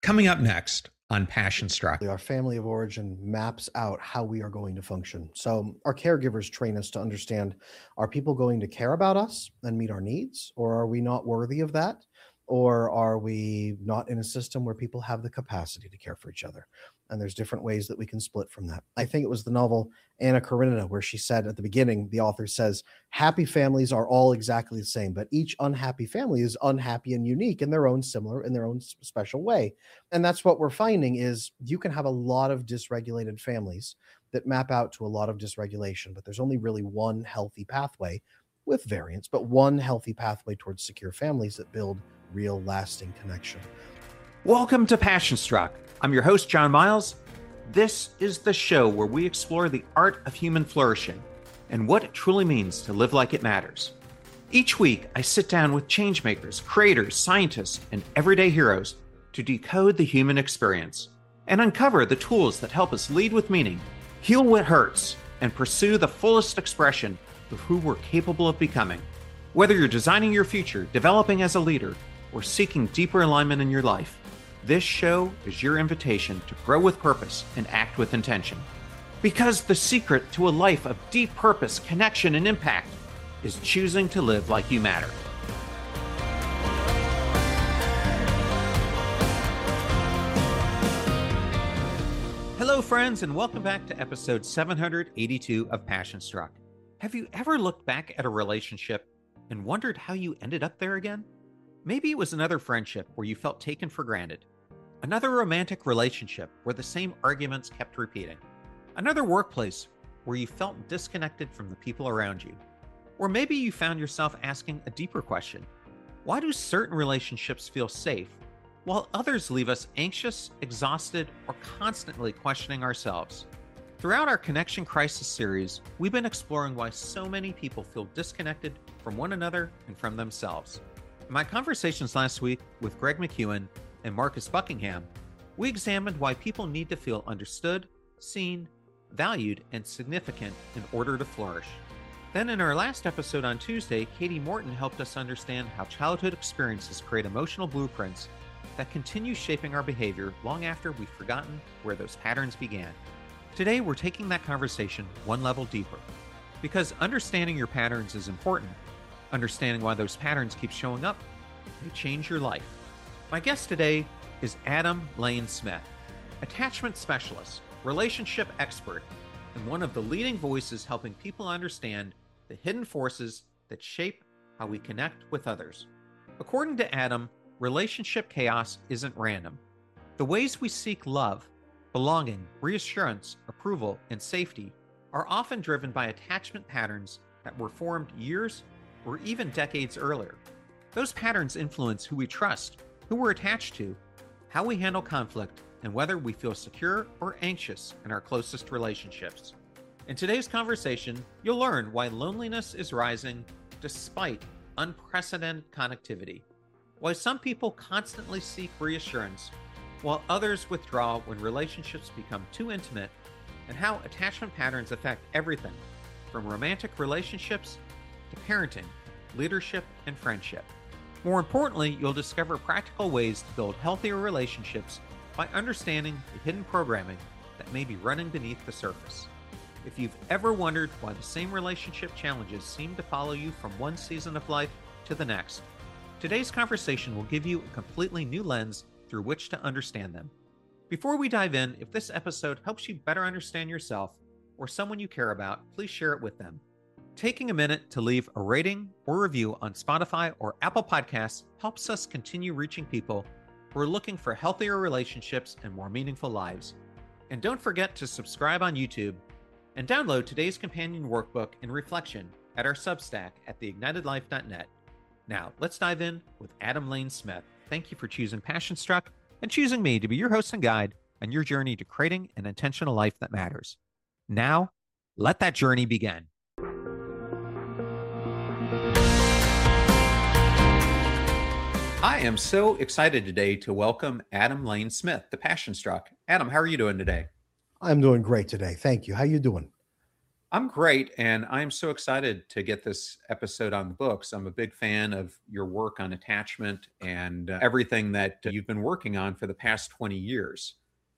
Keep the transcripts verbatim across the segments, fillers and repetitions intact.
Coming up next on Passion Struck. Our family of origin maps out how we are going to function. So our caregivers train us to understand, are people going to care about us and meet our needs, or are we not worthy of that? Or are we not in a system where people have the capacity to care for each other? And there's different ways that we can split from that. I think it was the novel Anna Karenina where she said at the beginning, the author says, happy families are all exactly the same, but each unhappy family is unhappy and unique in their own similar, in their own special way. And that's what we're finding is you can have a lot of dysregulated families that map out to a lot of dysregulation, but there's only really one healthy pathway with variance, but one healthy pathway towards secure families that build real lasting connection. Welcome to Passion Struck. I'm your host, John Miles. This is the show where we explore the art of human flourishing and what it truly means to live like it matters. Each week, I sit down with changemakers, creators, scientists, and everyday heroes to decode the human experience and uncover the tools that help us lead with meaning, heal what hurts, and pursue the fullest expression of who we're capable of becoming. Whether you're designing your future, developing as a leader, or seeking deeper alignment in your life, this show is your invitation to grow with purpose and act with intention. Because the secret to a life of deep purpose, connection, and impact is choosing to live like you matter. Hello, friends, and welcome back to episode seven hundred eighty-two of Passion Struck. Have you ever looked back at a relationship and wondered how you ended up there again? Maybe it was another friendship where you felt taken for granted, another romantic relationship where the same arguments kept repeating, another workplace where you felt disconnected from the people around you. Or maybe you found yourself asking a deeper question. Why do certain relationships feel safe, while others leave us anxious, exhausted, or constantly questioning ourselves? Throughout our Connection Crisis series, we've been exploring why so many people feel disconnected from one another and from themselves. In my conversations last week with Greg McEwen and Marcus Buckingham, we examined why people need to feel understood, seen, valued, and significant in order to flourish. Then in our last episode on Tuesday, Katie Morton helped us understand how childhood experiences create emotional blueprints that continue shaping our behavior long after we've forgotten where those patterns began. Today, we're taking that conversation one level deeper. Because understanding your patterns is important, understanding why those patterns keep showing up may change your life. My guest today is Adam Lane Smith, attachment specialist, relationship expert, and one of the leading voices helping people understand the hidden forces that shape how we connect with others. According to Adam, relationship chaos isn't random. The ways we seek love, belonging, reassurance, approval, and safety are often driven by attachment patterns that were formed years or even decades earlier. Those patterns influence who we trust, who we're attached to, how we handle conflict, and whether we feel secure or anxious in our closest relationships. In today's conversation, you'll learn why loneliness is rising despite unprecedented connectivity, why some people constantly seek reassurance while others withdraw when relationships become too intimate, and how attachment patterns affect everything from romantic relationships to parenting, leadership, and friendship. More importantly, you'll discover practical ways to build healthier relationships by understanding the hidden programming that may be running beneath the surface. If you've ever wondered why the same relationship challenges seem to follow you from one season of life to the next, today's conversation will give you a completely new lens through which to understand them. Before we dive in, if this episode helps you better understand yourself or someone you care about, please share it with them. Taking a minute to leave a rating or review on Spotify or Apple Podcasts helps us continue reaching people who are looking for healthier relationships and more meaningful lives. And don't forget to subscribe on YouTube and download today's companion workbook and reflection at our Substack at the ignited life dot net. Now, let's dive in with Adam Lane Smith. Thank you for choosing Passion Struck and choosing me to be your host and guide on your journey to creating an intentional life that matters. Now, let that journey begin. I am so excited today to welcome Adam Lane Smith, the Passion Struck. Adam, how are you doing today? I'm doing great today. Thank you. How you doing? I'm great, and I'm so excited to get this episode on the books. I'm a big fan of your work on attachment and uh, everything that uh, you've been working on for the past twenty years.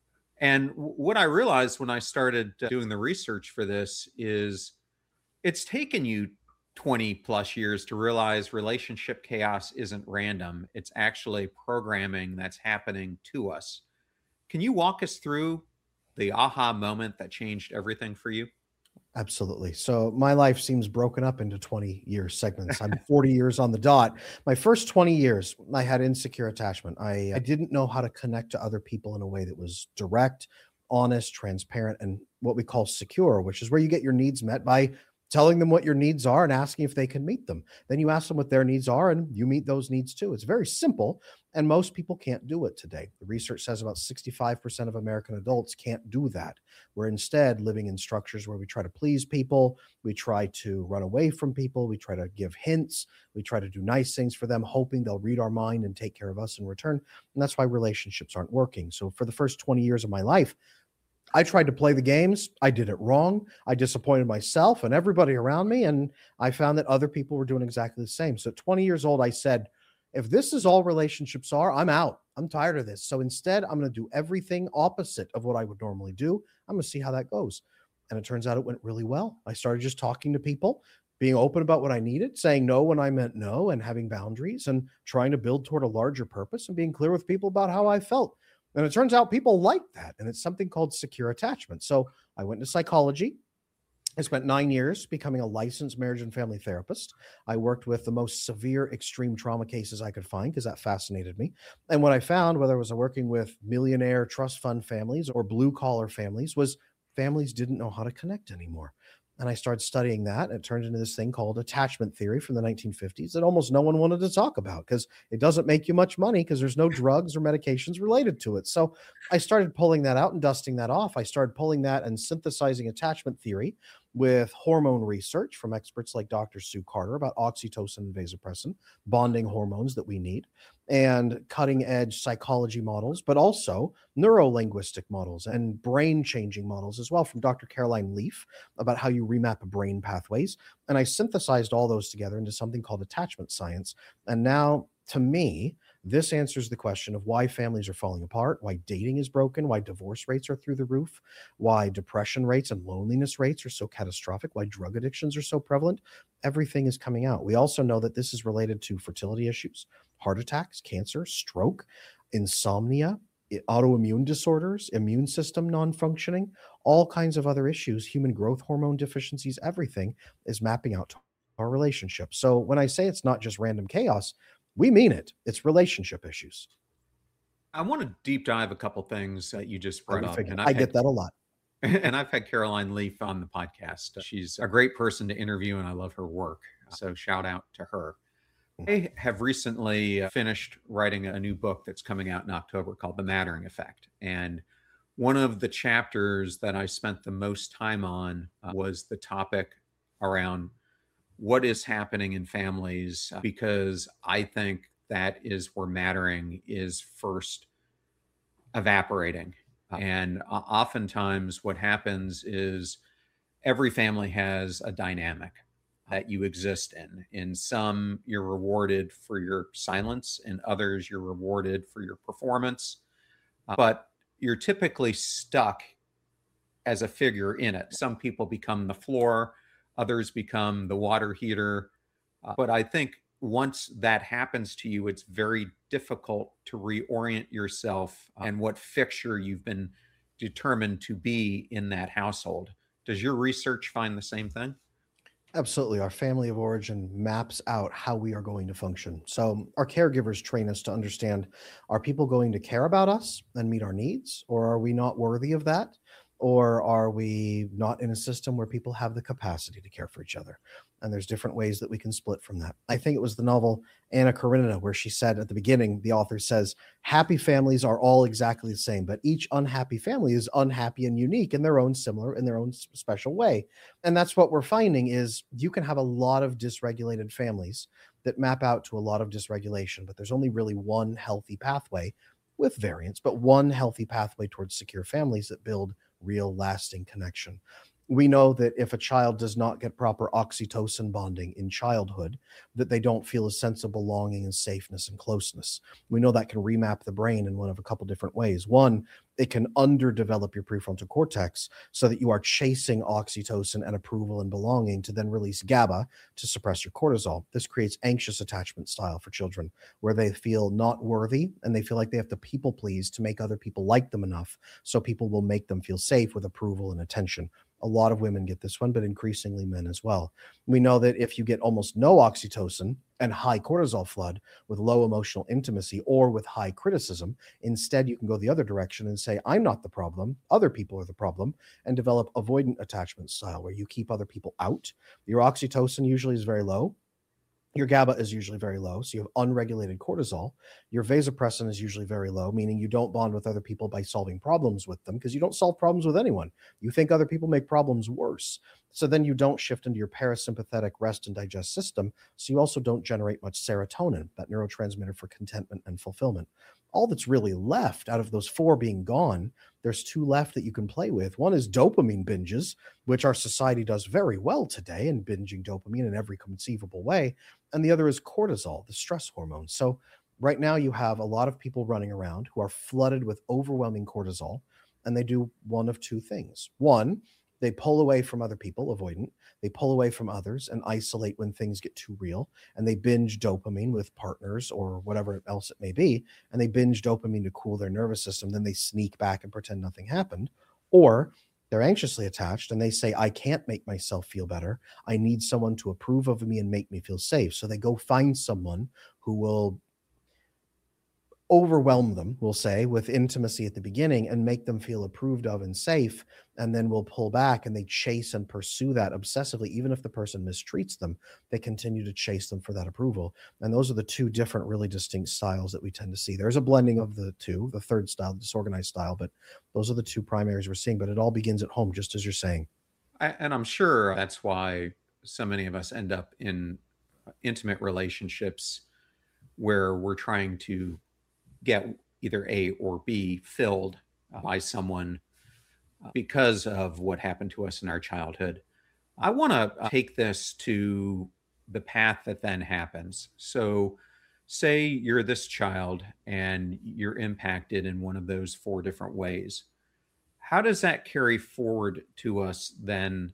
And w- what I realized when I started uh, doing the research for this is it's taken you twenty plus years to realize relationship chaos isn't random. It's actually programming that's happening to us. Can you walk us through the aha moment that changed everything for you? Absolutely. So my life seems broken up into twenty year segments. I'm forty years on the dot. My first twenty years, I had insecure attachment. I, I didn't know how to connect to other people in a way that was direct, honest, transparent, and what we call secure, which is where you get your needs met by telling them what your needs are and asking if they can meet them. Then you ask them what their needs are and you meet those needs too. It's very simple, and most people can't do it today. The research says about sixty-five percent of American adults can't do that. We're instead living in structures where we try to please people, we try to run away from people, we try to give hints, we try to do nice things for them, hoping they'll read our mind and take care of us in return. And that's why relationships aren't working. So for the first twenty years of my life, I tried to play the games. I did it wrong. I disappointed myself and everybody around me. And I found that other people were doing exactly the same. So at twenty years old, I said, if this is all relationships are, I'm out. I'm tired of this. So instead, I'm going to do everything opposite of what I would normally do. I'm going to see how that goes. And it turns out it went really well. I started just talking to people, being open about what I needed, saying no when I meant no, and having boundaries and trying to build toward a larger purpose and being clear with people about how I felt. And it turns out people like that. And it's something called secure attachment. So I went into psychology. I spent nine years becoming a licensed marriage and family therapist. I worked with the most severe extreme trauma cases I could find because that fascinated me. And what I found, whether it was working with millionaire trust fund families or blue collar families, was families didn't know how to connect anymore. And I started studying that. And it turned into this thing called attachment theory from the nineteen fifties that almost no one wanted to talk about because it doesn't make you much money because there's no drugs or medications related to it. So I started pulling that out and dusting that off. I started pulling that and synthesizing attachment theory with hormone research from experts like Doctor Sue Carter about oxytocin and vasopressin, bonding hormones that we need, and cutting edge psychology models, but also neuro-linguistic models and brain changing models as well from Doctor Caroline Leaf about how you remap brain pathways. And I synthesized all those together into something called attachment science. And now, to me, this answers the question of why families are falling apart, why dating is broken, why divorce rates are through the roof, why depression rates and loneliness rates are so catastrophic, why drug addictions are so prevalent. Everything is coming out. We also know that this is related to fertility issues, heart attacks, cancer, stroke, insomnia, i- autoimmune disorders, immune system non-functioning, all kinds of other issues, human growth hormone deficiencies, everything is mapping out to our relationship. So when I say it's not just random chaos, we mean it. It's relationship issues. I want to deep dive a couple things that you just I brought would up, figure. and I I've get had that a lot. and I've had Caroline Leaf on the podcast. She's a great person to interview, and I love her work. So shout out to her. I have recently uh, finished writing a new book that's coming out in October called The Mattering Effect, and one of the chapters that I spent the most time on uh, was the topic around what is happening in families, uh, because I think that is where mattering is first evaporating. And uh, oftentimes, what happens is every family has a dynamic that you exist in. In some, you're rewarded for your silence, in others, you're rewarded for your performance. Uh, but you're typically stuck as a figure in it. Some people become the floor, others become the water heater. Uh, but I think once that happens to you, it's very difficult to reorient yourself and what fixture you've been determined to be in that household. Does your research find the same thing? Absolutely. Our family of origin maps out how we are going to function. So our caregivers train us to understand, are people going to care about us and meet our needs, or are we not worthy of that? Or are we not in a system where people have the capacity to care for each other? And there's different ways that we can split from that. I think it was the novel Anna Karenina where she said at the beginning, the author says, happy families are all exactly the same, but each unhappy family is unhappy and unique in their own similar, in their own s- special way. And that's what we're finding is you can have a lot of dysregulated families that map out to a lot of dysregulation, but there's only really one healthy pathway with variance, but one healthy pathway towards secure families that build real lasting connection. We know that if a child does not get proper oxytocin bonding in childhood, that they don't feel a sense of belonging and safeness and closeness. We know that can remap the brain in one of a couple different ways. One, it can underdevelop your prefrontal cortex so that you are chasing oxytocin and approval and belonging to then release GABA to suppress your cortisol. This creates anxious attachment style for children where they feel not worthy and they feel like they have to people please to make other people like them enough so people will make them feel safe with approval and attention. A lot of women get this one, but increasingly men as well. We know that if you get almost no oxytocin and high cortisol flood with low emotional intimacy or with high criticism, instead you can go the other direction and say, I'm not the problem, other people are the problem, and develop avoidant attachment style where you keep other people out. Your oxytocin usually is very low. Your GABA is usually very low, so you have unregulated cortisol. Your vasopressin is usually very low, meaning you don't bond with other people by solving problems with them because you don't solve problems with anyone. You think other people make problems worse. So then you don't shift into your parasympathetic rest and digest system, so you also don't generate much serotonin, that neurotransmitter for contentment and fulfillment. All that's really left out of those four being gone, there's two left that you can play with. One is dopamine binges, which our society does very well today in binging dopamine in every conceivable way. And the other is cortisol, the stress hormone. So right now you have a lot of people running around who are flooded with overwhelming cortisol, and they do one of two things. One, they pull away from other people, avoidant. They pull away from others and isolate when things get too real. And they binge dopamine with partners or whatever else it may be. And they binge dopamine to cool their nervous system. Then they sneak back and pretend nothing happened. Or they're anxiously attached and they say, I can't make myself feel better. I need someone to approve of me and make me feel safe. So they go find someone who will overwhelm them, we'll say, with intimacy at the beginning and make them feel approved of and safe, and then will pull back and they chase and pursue that obsessively. Even if the person mistreats them, they continue to chase them for that approval. And those are the two different, really distinct styles that we tend to see. There's a blending of the two, the third style, the disorganized style, but those are the two primaries we're seeing. But it all begins at home, just as you're saying. I, and I'm sure that's why so many of us end up in intimate relationships where we're trying to get either A or B filled by someone because of what happened to us in our childhood. I want to take this to the path that then happens. So say you're this child and you're impacted in one of those four different ways. How does that carry forward to us then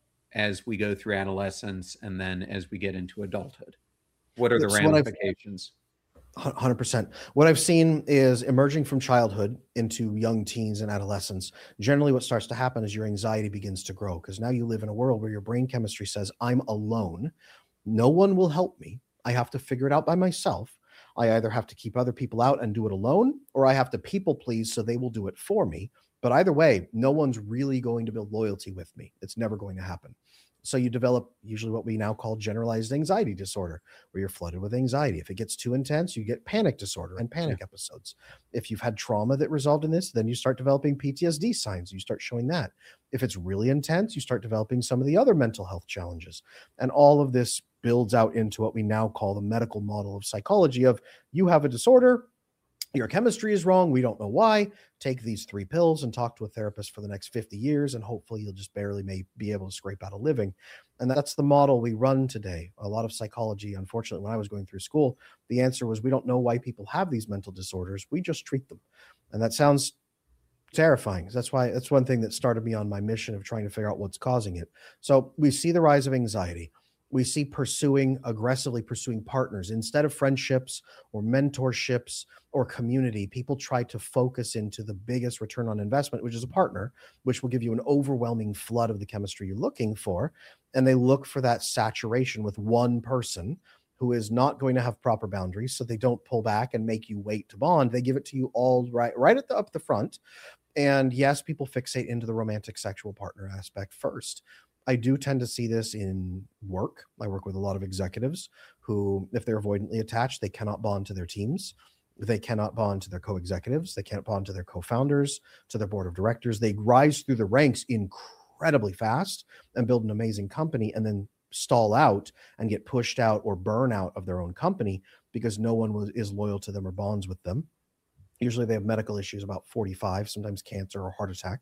as we go through adolescence and then as we get into adulthood? What are the It's what I've- ramifications? one hundred percent. What I've seen is emerging from childhood into young teens and adolescence. Generally, what starts to happen is your anxiety begins to grow because now you live in a world where your brain chemistry says, I'm alone. No one will help me. I have to figure it out by myself. I either have to keep other people out and do it alone, or I have to people please so they will do it for me. But either way, no one's really going to build loyalty with me. It's never going to happen. So you develop usually what we now call generalized anxiety disorder, where you're flooded with anxiety. If it gets too intense, you get panic disorder and panic yeah. episodes. If you've had trauma that resolved in this, then you start developing P T S D signs. You start showing that. If it's really intense, you start developing some of the other mental health challenges. And all of this builds out into what we now call the medical model of psychology of you have a disorder, your chemistry is wrong, we don't know why, take these three pills and talk to a therapist for the next fifty years, and hopefully you'll just barely may be able to scrape out a living. And that's the model we run today. A lot of psychology, unfortunately, when I was going through school, the answer was we don't know why people have these mental disorders, we just treat them. And that sounds terrifying. That's why that's one thing that started me on my mission of trying to figure out what's causing it. So we see the rise of anxiety. We see pursuing, aggressively pursuing partners instead of friendships or mentorships or community. People try to focus into the biggest return on investment, which is a partner, which will give you an overwhelming flood of the chemistry you're looking for. And they look for that saturation with one person who is not going to have proper boundaries. So they don't pull back and make you wait to bond. They give it to you all right, right at the up the front. And yes, people fixate into the romantic sexual partner aspect first. I do tend to see this in work. I work with a lot of executives who, if they're avoidantly attached, they cannot bond to their teams. They cannot bond to their co-executives. They can't bond to their co-founders, to their board of directors. They rise through the ranks incredibly fast and build an amazing company and then stall out and get pushed out or burn out of their own company because no one was, is loyal to them or bonds with them. Usually they have medical issues about forty-five, sometimes cancer or heart attack.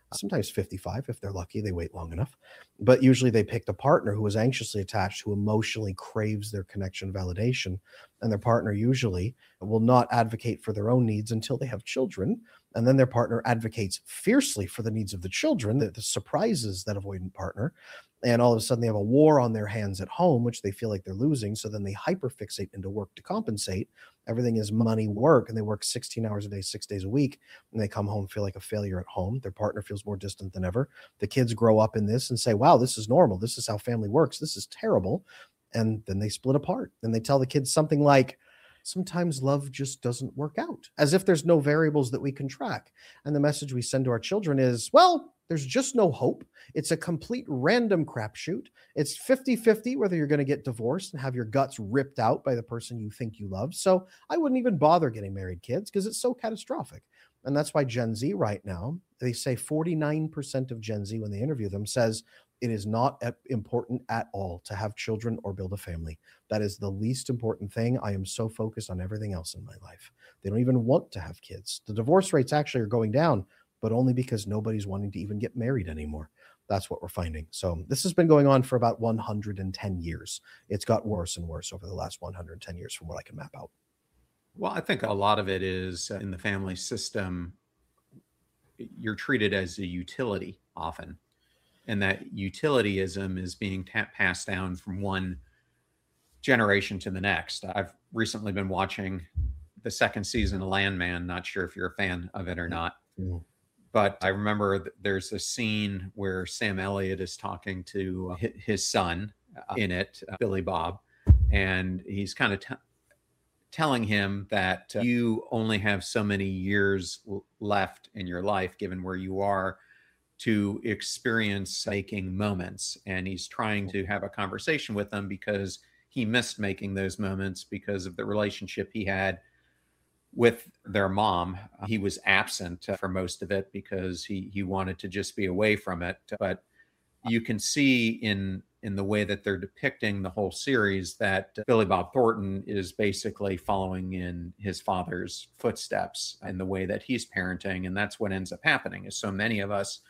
sometimes fifty-five if they're lucky, they wait long enough. But usually they picked a partner who was anxiously attached, who emotionally craves their connection validation. And their partner usually will not advocate for their own needs until they have children. And then their partner advocates fiercely for the needs of the children, that surprises that avoidant partner. And all of a sudden they have a war on their hands at home, which they feel like they're losing. So then they hyperfixate into work to compensate. Everything is money, work, and they work sixteen hours a day, six days a week. And they come home, feel like a failure at home. Their partner feels more distant than ever. The kids grow up in this and say, wow, this is normal. This is how family works. This is terrible. And then they split apart. And they tell the kids something like, sometimes love just doesn't work out, as if there's no variables that we can track. And the message we send to our children is, well, there's just no hope. It's a complete random crapshoot. It's fifty-fifty whether you're going to get divorced and have your guts ripped out by the person you think you love. So I wouldn't even bother getting married, kids, because it's so catastrophic. And that's why Gen Z right now, they say forty-nine percent of Gen Z, when they interview them, says it is not important at all to have children or build a family. That is the least important thing. I am so focused on everything else in my life. They don't even want to have kids. The divorce rates actually are going down, but only because nobody's wanting to even get married anymore. That's what we're finding. So this has been going on for about one hundred ten years. It's got worse and worse over the last one hundred ten years from what I can map out. Well, I think a lot of it is uh, in the family system, you're treated as a utility often. And that utilityism is being ta- passed down from one generation to the next. I've recently been watching the second season of Landman. Not sure if you're a fan of it or not. Mm. But I remember th- there's a scene where Sam Elliott is talking to uh, his son uh, in it, uh, Billy Bob, and he's kind of t- telling him that uh, you only have so many years l- left in your life, given where you are, to experience making moments. And he's trying to have a conversation with them because he missed making those moments because of the relationship he had with their mom. He was absent for most of it because he he wanted to just be away from it. But you can see in in the way that they're depicting the whole series that Billy Bob Thornton is basically following in his father's footsteps in the way that he's parenting. And that's what ends up happening, is so many of us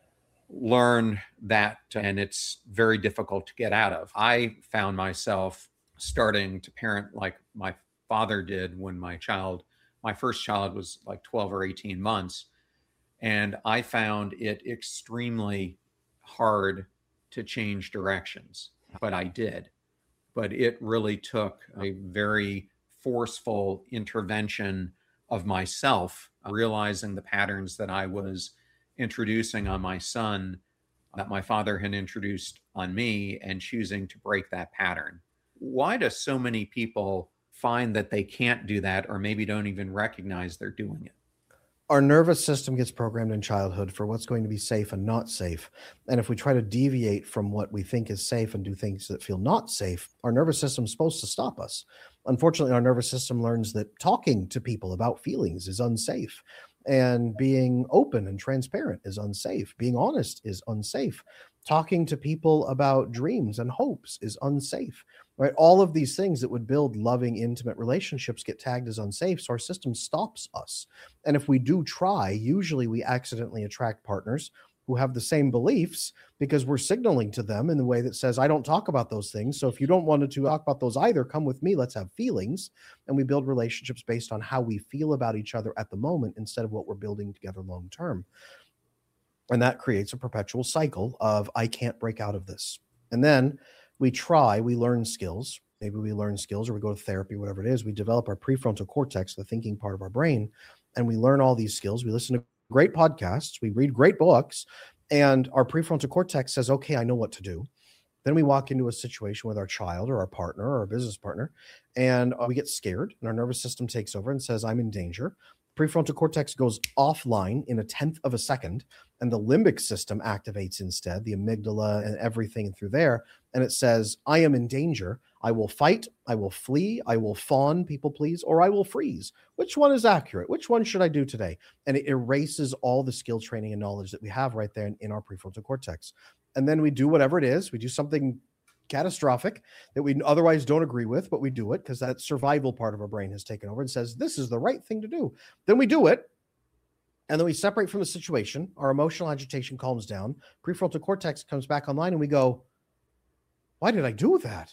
learn that, and it's very difficult to get out of. I found myself starting to parent like my father did when my child, my first child was like twelve or eighteen months. And I found it extremely hard to change directions, but I did. But it really took a very forceful intervention of myself, realizing the patterns that I was introducing on my son, that my father had introduced on me, and choosing to break that pattern. Why do so many people find that they can't do that, or maybe don't even recognize they're doing it? Our nervous system gets programmed in childhood for what's going to be safe and not safe. And if we try to deviate from what we think is safe and do things that feel not safe, our nervous system is supposed to stop us. Unfortunately, our nervous system learns that talking to people about feelings is unsafe. And being open and transparent is unsafe. Being honest is unsafe. Talking to people about dreams and hopes is unsafe, right? All of these things that would build loving, intimate relationships get tagged as unsafe. So our system stops us. And if we do try, usually we accidentally attract partners who have the same beliefs, because we're signaling to them in the way that says, I don't talk about those things. So if you don't want to talk about those either, come with me, let's have feelings. And we build relationships based on how we feel about each other at the moment instead of what we're building together long term. And that creates a perpetual cycle of, I can't break out of this. And then we try, we learn skills. Maybe we learn skills or we go to therapy, whatever it is. We develop our prefrontal cortex, the thinking part of our brain, and we learn all these skills. We listen to great podcasts, we read great books, and our prefrontal cortex says, okay, I know what to do. Then we walk into a situation with our child or our partner or our business partner, and we get scared, and our nervous system takes over and says, I'm in danger. Prefrontal cortex goes offline in a tenth of a second, and the limbic system activates instead, the amygdala and everything through there. And it says, I am in danger. I will fight. I will flee. I will fawn, people please, or I will freeze. Which one is accurate? Which one should I do today? And it erases all the skill training and knowledge that we have right there in, in our prefrontal cortex. And then we do whatever it is. We do something catastrophic that we otherwise don't agree with, but we do it because that survival part of our brain has taken over and says, this is the right thing to do. Then we do it. And then we separate from the situation. Our emotional agitation calms down. Prefrontal cortex comes back online and we go, why did I do that?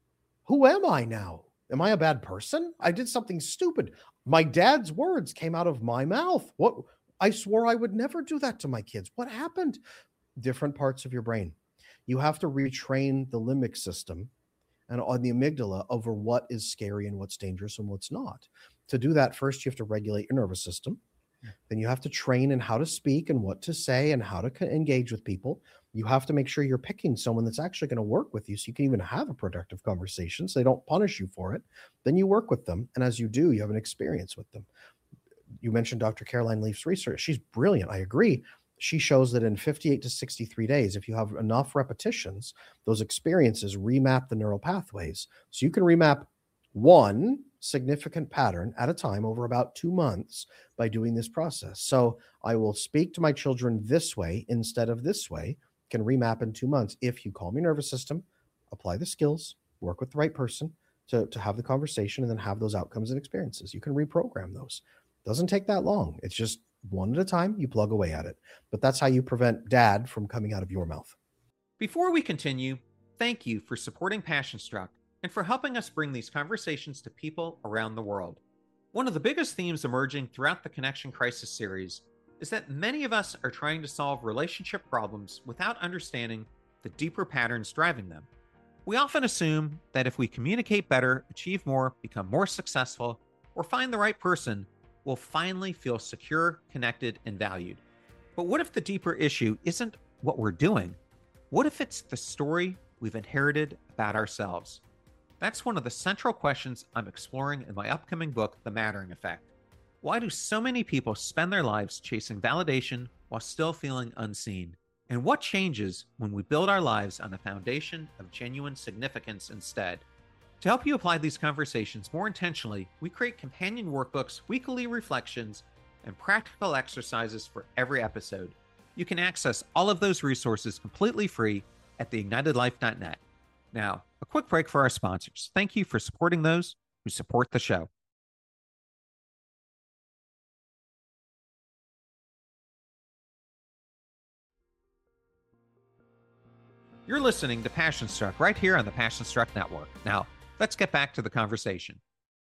Who am I now? Am I a bad person? I did something stupid. My dad's words came out of my mouth. What? I swore I would never do that to my kids. What happened? Different parts of your brain. You have to retrain the limbic system and on the amygdala over what is scary and what's dangerous and what's not. To do that, first you have to regulate your nervous system. Then you have to train in how to speak and what to say and how to co- engage with people. You have to make sure you're picking someone that's actually going to work with you so you can even have a productive conversation so they don't punish you for it. Then you work with them. And as you do, you have an experience with them. You mentioned Doctor Caroline Leaf's research. She's brilliant. I agree. She shows that in fifty-eight to sixty-three days, if you have enough repetitions, those experiences remap the neural pathways. So you can remap one significant pattern at a time over about two months by doing this process. So I will speak to my children this way instead of this way, can remap in two months. If you calm your nervous system, apply the skills, work with the right person to, to have the conversation and then have those outcomes and experiences. You can reprogram those. Doesn't take that long. It's just one at a time. You plug away at it. But that's how you prevent dad from coming out of your mouth. Before we continue, thank you for supporting Passion Struck and for helping us bring these conversations to people around the world. One of the biggest themes emerging throughout the Connection Crisis series is that many of us are trying to solve relationship problems without understanding the deeper patterns driving them. We often assume that if we communicate better, achieve more, become more successful, or find the right person, we'll finally feel secure, connected, and valued. But what if the deeper issue isn't what we're doing? What if it's the story we've inherited about ourselves? That's one of the central questions I'm exploring in my upcoming book, The Mattering Effect. Why do so many people spend their lives chasing validation while still feeling unseen? And what changes when we build our lives on a foundation of genuine significance instead? To help you apply these conversations more intentionally, we create companion workbooks, weekly reflections, and practical exercises for every episode. You can access all of those resources completely free at the ignited life dot net. Now, a quick break for our sponsors. Thank you for supporting those who support the show. You're listening to Passion Struck right here on the Passion Struck Network. Now, let's get back to the conversation.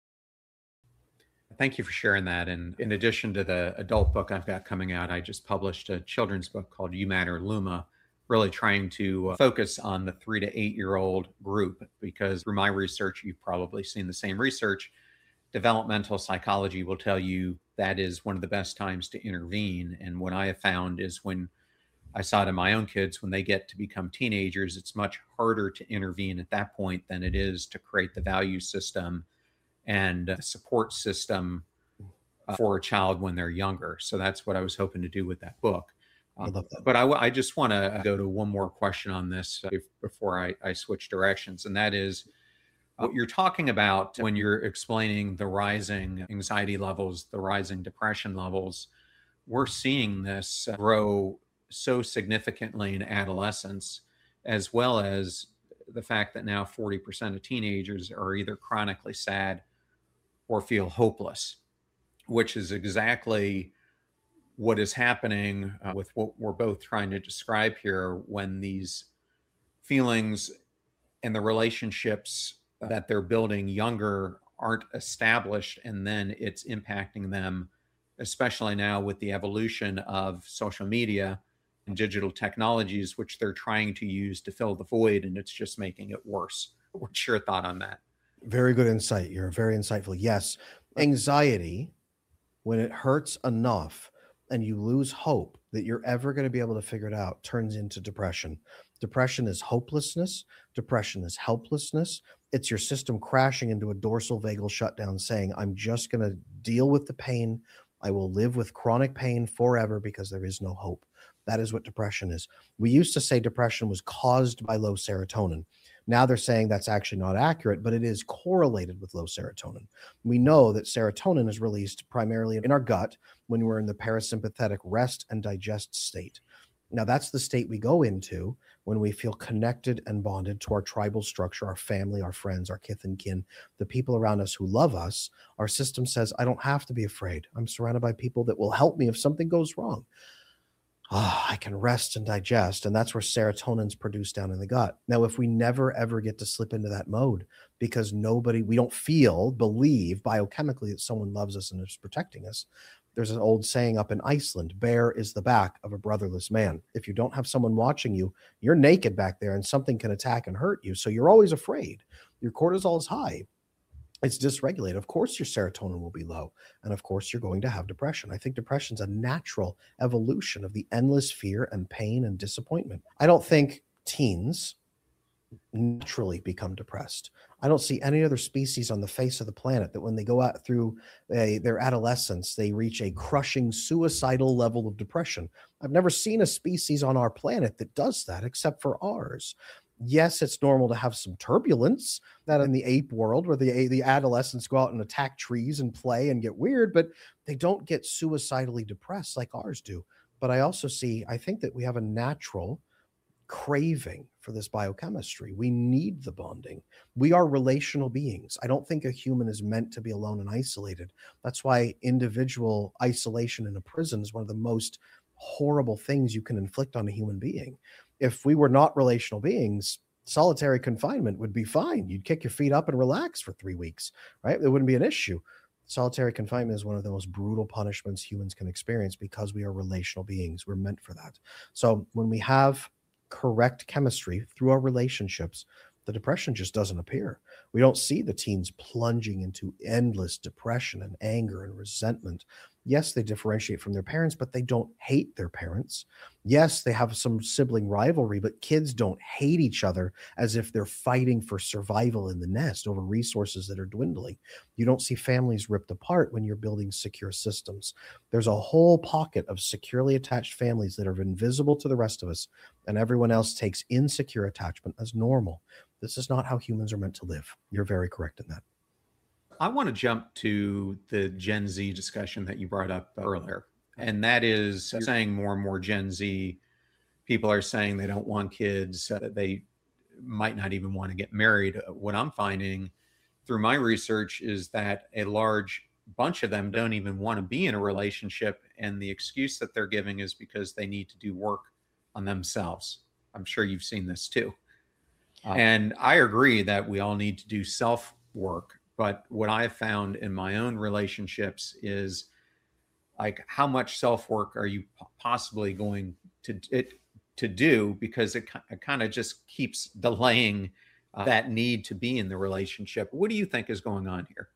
Thank you for sharing that. And in addition to the adult book I've got coming out, I just published a children's book called You Matter Luma, really trying to focus on the three to eight year old group, because through my research, you've probably seen the same research. Developmental psychology will tell you that is one of the best times to intervene. And what I have found is when I saw it in my own kids, when they get to become teenagers, it's much harder to intervene at that point than it is to create the value system and support system uh, for a child when they're younger. So that's what I was hoping to do with that book. I love that. But I, I just want to go to one more question on this uh, before I, I switch directions. And that is what you're talking about when you're explaining the rising anxiety levels, the rising depression levels. We're seeing this grow so significantly in adolescence, as well as the fact that now forty percent of teenagers are either chronically sad or feel hopeless, which is exactly what is happening uh, with what we're both trying to describe here, when these feelings and the relationships that they're building younger aren't established, and then it's impacting them, especially now with the evolution of social media and digital technologies, which they're trying to use to fill the void, and it's just making it worse. What's your thought on that? Very good insight. You're very insightful. Yes. Anxiety, when it hurts enough and you lose hope that you're ever going to be able to figure it out, turns into depression. Depression is hopelessness. Depression is helplessness. It's your system crashing into a dorsal vagal shutdown saying, I'm just going to deal with the pain. I will live with chronic pain forever because there is no hope. That is what depression is. We used to say depression was caused by low serotonin. Now they're saying that's actually not accurate, but it is correlated with low serotonin. We know that serotonin is released primarily in our gut when we're in the parasympathetic rest and digest state. Now, that's the state we go into when we feel connected and bonded to our tribal structure, our family, our friends, our kith and kin, the people around us who love us. Our system says, I don't have to be afraid. I'm surrounded by people that will help me if something goes wrong. Ah, I can rest and digest. And that's where serotonin's produced down in the gut. Now, if we never, ever get to slip into that mode because nobody, we don't feel, believe biochemically that someone loves us and is protecting us, there's an old saying up in Iceland, bare is the back of a brotherless man. If you don't have someone watching you, you're naked back there and something can attack and hurt you. So you're always afraid. Your cortisol is high. It's dysregulated. Of course, your serotonin will be low. And of course, you're going to have depression. I think depression is a natural evolution of the endless fear and pain and disappointment. I don't think teens naturally become depressed. I don't see any other species on the face of the planet that when they go out through a, their adolescence, they reach a crushing suicidal level of depression. I've never seen a species on our planet that does that except for ours. Yes, it's normal to have some turbulence that in the ape world where the, the adolescents go out and attack trees and play and get weird, but they don't get suicidally depressed like ours do. But I also see, I think that we have a natural craving for this biochemistry. We need the bonding. We are relational beings. I don't think a human is meant to be alone and isolated. That's why individual isolation in a prison is one of the most horrible things you can inflict on a human being. If we were not relational beings, solitary confinement would be fine. You'd kick your feet up and relax for three weeks, right? It wouldn't be an issue. Solitary confinement is one of the most brutal punishments humans can experience because we are relational beings. We're meant for that. So when we have correct chemistry through our relationships, the depression just doesn't appear. We don't see the teens plunging into endless depression and anger and resentment. Yes, they differentiate from their parents, but they don't hate their parents. Yes, they have some sibling rivalry, but kids don't hate each other as if they're fighting for survival in the nest over resources that are dwindling. You don't see families ripped apart when you're building secure systems. There's a whole pocket of securely attached families that are invisible to the rest of us, and everyone else takes insecure attachment as normal. This is not how humans are meant to live. You're very correct in that. I want to jump to the Gen Z discussion that you brought up earlier. And that is saying more and more Gen Z people are saying they don't want kids. Uh, they might not even want to get married. What I'm finding through my research is that a large bunch of them don't even want to be in a relationship. And the excuse that they're giving is because they need to do work on themselves. I'm sure you've seen this too. Uh, and I agree that we all need to do self work. But what I've found in my own relationships is like, how much self-work are you possibly going to it, to do? Because it, it kind of just keeps delaying uh, that need to be in the relationship. What do you think is going on here?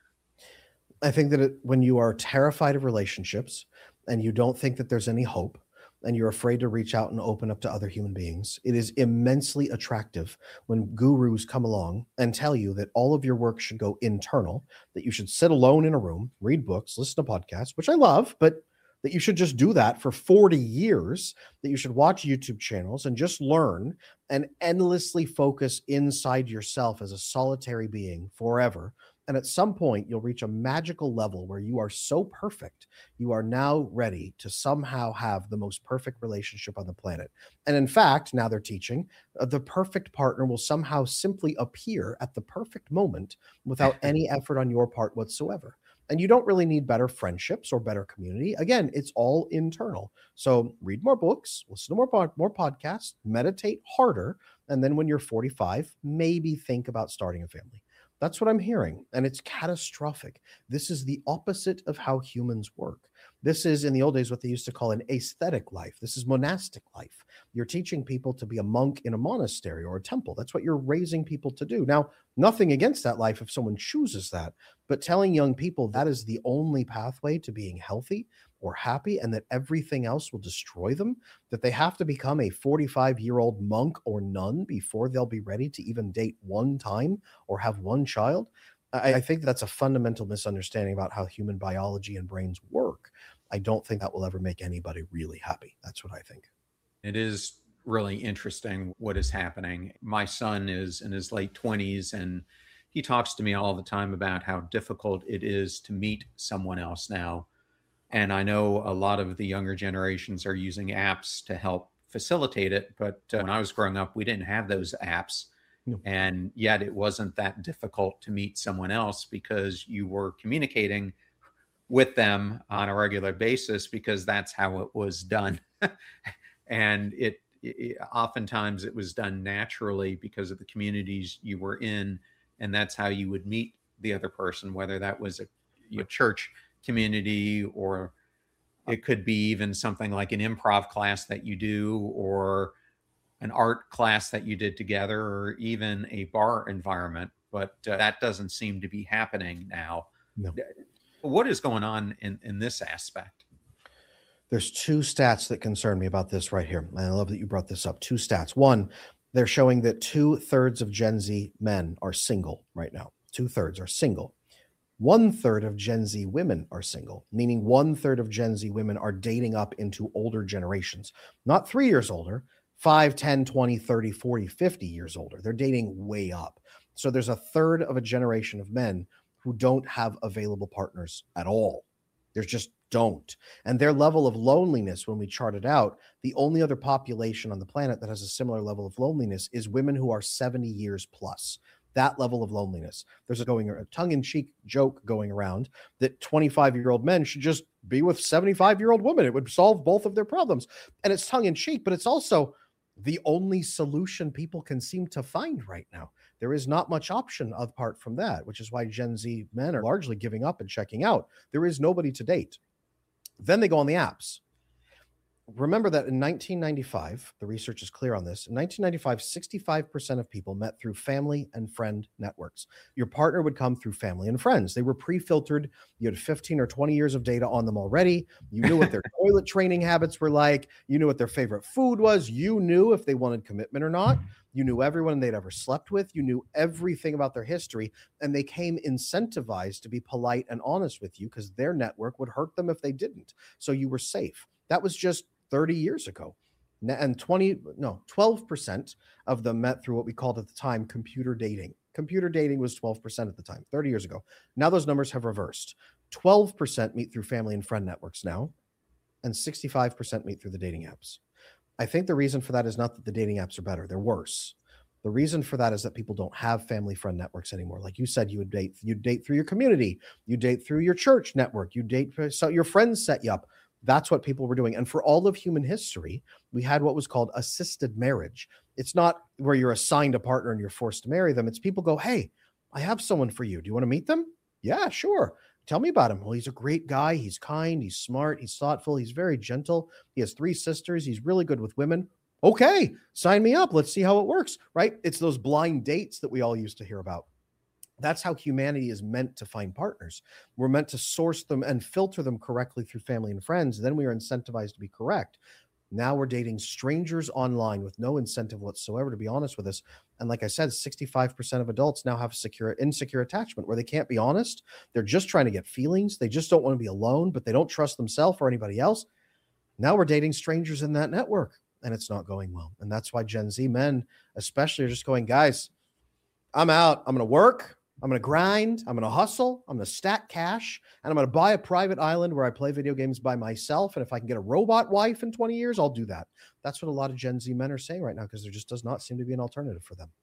I think that it, when you are terrified of relationships and you don't think that there's any hope, and you're afraid to reach out and open up to other human beings, it is immensely attractive when gurus come along and tell you that all of your work should go internal, that you should sit alone in a room, read books, listen to podcasts, which I love, but that you should just do that for forty years, that you should watch YouTube channels and just learn and endlessly focus inside yourself as a solitary being forever. And at some point, you'll reach a magical level where you are so perfect, you are now ready to somehow have the most perfect relationship on the planet. And in fact, now they're teaching, uh, the perfect partner will somehow simply appear at the perfect moment without any effort on your part whatsoever. And you don't really need better friendships or better community. Again, it's all internal. So read more books, listen to more, pod- more podcasts, meditate harder. And then when you're forty-five, maybe think about starting a family. That's what I'm hearing. And it's catastrophic. This is the opposite of how humans work. This is, in the old days, what they used to call an aesthetic life. This is monastic life. You're teaching people to be a monk in a monastery or a temple. That's what you're raising people to do. Now, nothing against that life if someone chooses that, but telling young people that is the only pathway to being healthy or happy and that everything else will destroy them, that they have to become a forty-five-year-old monk or nun before they'll be ready to even date one time or have one child. I, I think that's a fundamental misunderstanding about how human biology and brains work. I don't think that will ever make anybody really happy. That's what I think. It is really interesting what is happening. My son is in his late twenties, and he talks to me all the time about how difficult it is to meet someone else now. And I know a lot of the younger generations are using apps to help facilitate it. But uh, when I was growing up, we didn't have those apps. No. And yet it wasn't that difficult to meet someone else because you were communicating with them on a regular basis because that's how it was done. And it, it oftentimes it was done naturally because of the communities you were in. And that's how you would meet the other person, whether that was a you know, church community, or it could be even something like an improv class that you do, or an art class that you did together, or even a bar environment. But uh, that doesn't seem to be happening now. No. What is going on in, in this aspect? There's two stats that concern me about this right here. And I love that you brought this up. Two stats. One, they're showing that two thirds of Gen Z men are single right now. Two thirds are single. One third of Gen Z women are single, meaning one third of Gen Z women are dating up into older generations, not three years older, five, ten, twenty, thirty, forty, fifty years older. They're dating way up. So there's a third of a generation of men who don't have available partners at all. There's just don't. And their level of loneliness, when we chart it out, the only other population on the planet that has a similar level of loneliness is women who are seventy years plus. That level of loneliness. There's a going a tongue-in-cheek joke going around that twenty-five-year-old men should just be with seventy-five-year-old women. It would solve both of their problems. And it's tongue-in-cheek, but it's also the only solution people can seem to find right now. There is not much option apart from that, which is why Gen Z men are largely giving up and checking out. There is nobody to date. Then they go on the apps. Remember that in nineteen ninety-five, the research is clear on this. In nineteen ninety-five, sixty-five percent of people met through family and friend networks. Your partner would come through family and friends. They were pre-filtered. You had fifteen or twenty years of data on them already. You knew what their toilet training habits were like. You knew what their favorite food was. You knew if they wanted commitment or not. You knew everyone they'd ever slept with. You knew everything about their history. And they came incentivized to be polite and honest with you because their network would hurt them if they didn't. So you were safe. That was just thirty years ago. And twenty, no, twelve percent of them met through what we called at the time computer dating. Computer dating was twelve percent at the time, thirty years ago. Now those numbers have reversed. twelve percent meet through family and friend networks now, and sixty-five percent meet through the dating apps. I think the reason for that is not that the dating apps are better, they're worse. The reason for that is that people don't have family friend networks anymore. Like you said, you would date, you date through your community, you date through your church network, you date, so your friends set you up. That's what people were doing. And for all of human history, we had what was called assisted marriage. It's not where you're assigned a partner and you're forced to marry them. It's people go, hey, I have someone for you. Do you want to meet them? Yeah, sure. Tell me about him. Well, he's a great guy. He's kind. He's smart. He's thoughtful. He's very gentle. He has three sisters. He's really good with women. Okay, sign me up. Let's see how it works, right? It's those blind dates that we all used to hear about. That's how humanity is meant to find partners. We're meant to source them and filter them correctly through family and friends. Then we are incentivized to be correct. Now we're dating strangers online with no incentive whatsoever to be honest with us. And like I said, sixty-five percent of adults now have a secure, insecure attachment where they can't be honest. They're just trying to get feelings. They just don't want to be alone, but they don't trust themselves or anybody else. Now we're dating strangers in that network, and it's not going well. And that's why Gen Z men especially are just going, guys, I'm out. I'm going to work. I'm going to grind. I'm going to hustle. I'm going to stack cash. And I'm going to buy a private island where I play video games by myself. And if I can get a robot wife in twenty years, I'll do that. That's what a lot of Gen Z men are saying right now because there just does not seem to be an alternative for them.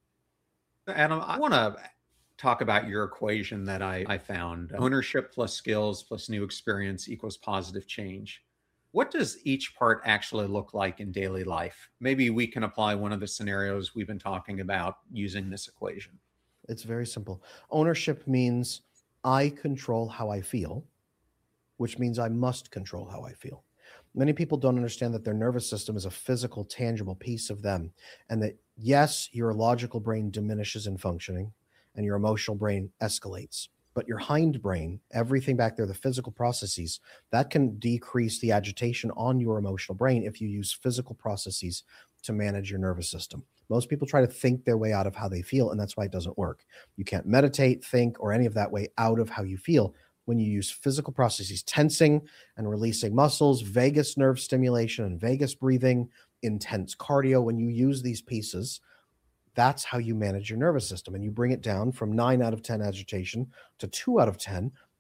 Adam, I want to talk about your equation that I, I found. Ownership plus skills plus new experience equals positive change. What does each part actually look like in daily life? Maybe we can apply one of the scenarios we've been talking about using this equation. It's very simple. Ownership means I control how I feel, which means I must control how I feel. Many people don't understand that their nervous system is a physical, tangible piece of them. And that, yes, your logical brain diminishes in functioning and your emotional brain escalates. But your hindbrain, everything back there, the physical processes, that can decrease the agitation on your emotional brain if you use physical processes to manage your nervous system. Most people try to think their way out of how they feel, and that's why it doesn't work. You can't meditate, think, or any of that way out of how you feel when you use physical processes, tensing and releasing muscles, vagus nerve stimulation and vagus breathing, intense cardio. When you use these pieces, that's how you manage your nervous system. And you bring it down from nine out of ten agitation to two out of ten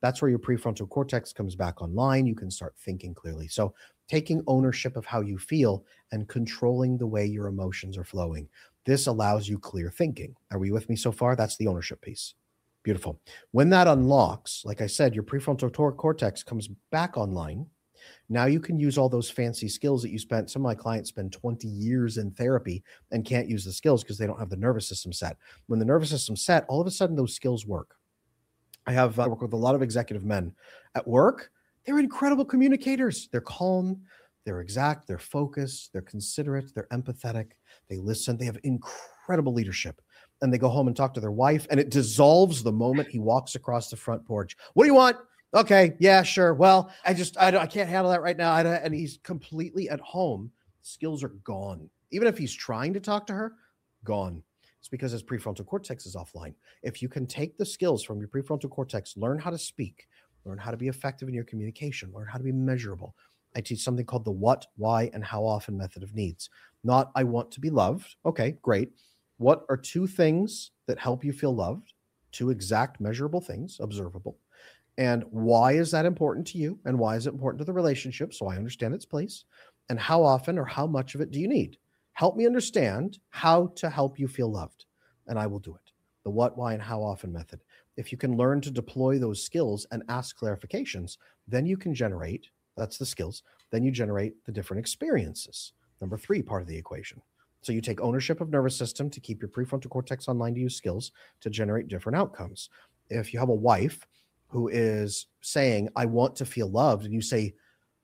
That's where your prefrontal cortex comes back online. You can start thinking clearly. So taking ownership of how you feel and controlling the way your emotions are flowing. This allows you clear thinking. Are we with me so far? That's the ownership piece. Beautiful. When that unlocks, like I said, your prefrontal cortex comes back online. Now you can use all those fancy skills that you spent. Some of my clients spend twenty years in therapy and can't use the skills because they don't have the nervous system set. When the nervous system's set, all of a sudden those skills work. I have I work with a lot of executive men at work. They're incredible communicators. They're calm, they're exact, they're focused, they're considerate, they're empathetic, they listen, they have incredible leadership. And they go home and talk to their wife, and it dissolves the moment he walks across the front porch. What do you want? Okay, yeah, sure. Well, I just, I, don't, I can't handle that right now. I don't, and he's completely at home. Skills are gone. Even if he's trying to talk to her, gone. It's because his prefrontal cortex is offline. If you can take the skills from your prefrontal cortex, learn how to speak, learn how to be effective in your communication, learn how to be measurable. I teach something called the what, why, and how often method of needs. Not I want to be loved. Okay, great. What are two things that help you feel loved? Two exact measurable things, observable. And why is that important to you? And why is it important to the relationship? So I understand its place. And how often or how much of it do you need? Help me understand how to help you feel loved, and I will do it. The what, why, and how often method. If you can learn to deploy those skills and ask clarifications, then you can generate, that's the skills, then you generate the different experiences. Number three part of the equation. So you take ownership of nervous system to keep your prefrontal cortex online to use skills to generate different outcomes. If you have a wife who is saying, I want to feel loved, and you say,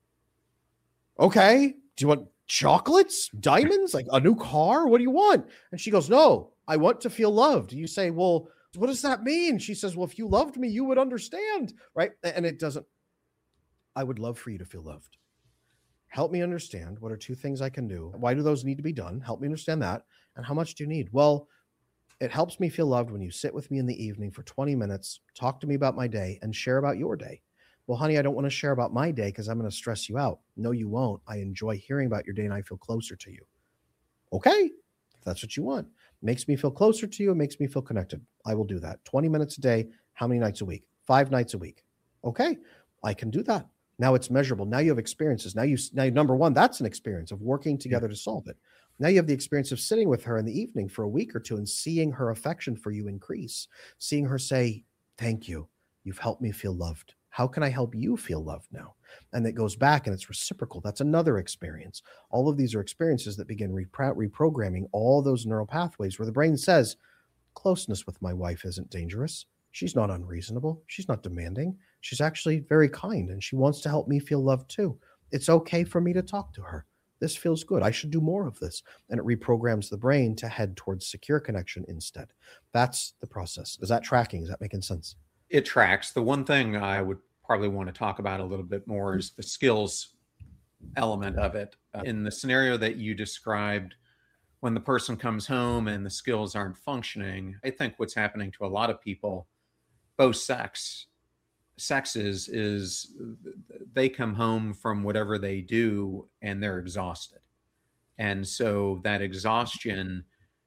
okay, do you want chocolates, diamonds, like a new car? What do you want? And she goes, no, I want to feel loved. You say, well, what does that mean? She says, well, if you loved me, you would understand, right? And it doesn't. I would love for you to feel loved. Help me understand what are two things I can do. Why do those need to be done? Help me understand that. And how much do you need? Well, it helps me feel loved when you sit with me in the evening for twenty minutes, talk to me about my day, and share about your day. Well, honey, I don't want to share about my day because I'm going to stress you out. No, you won't. I enjoy hearing about your day and I feel closer to you. Okay, if that's what you want. Makes me feel closer to you. It makes me feel connected. I will do that. twenty minutes a day. How many nights a week? Five nights a week. Okay, I can do that. Now it's measurable. Now you have experiences. Now you, now number one, that's an experience of working together to solve it. Now you have the experience of sitting with her in the evening for a week or two and seeing her affection for you increase, seeing her say, thank you. You've helped me feel loved. How can I help you feel loved now? And it goes back and it's reciprocal. That's another experience. All of these are experiences that begin repro- reprogramming all those neural pathways where the brain says, closeness with my wife isn't dangerous. She's not unreasonable. She's not demanding. She's actually very kind and she wants to help me feel loved too. It's okay for me to talk to her. This feels good. I should do more of this. And it reprograms the brain to head towards secure connection instead. That's the process. Is that tracking? Is that making sense? It tracks. The one thing I would probably want to talk about a little bit more is the skills element of it. Uh, in the scenario that you described, when the person comes home and the skills aren't functioning, I think what's happening to a lot of people, both sex, sexes, is they come home from whatever they do and they're exhausted. And so that exhaustion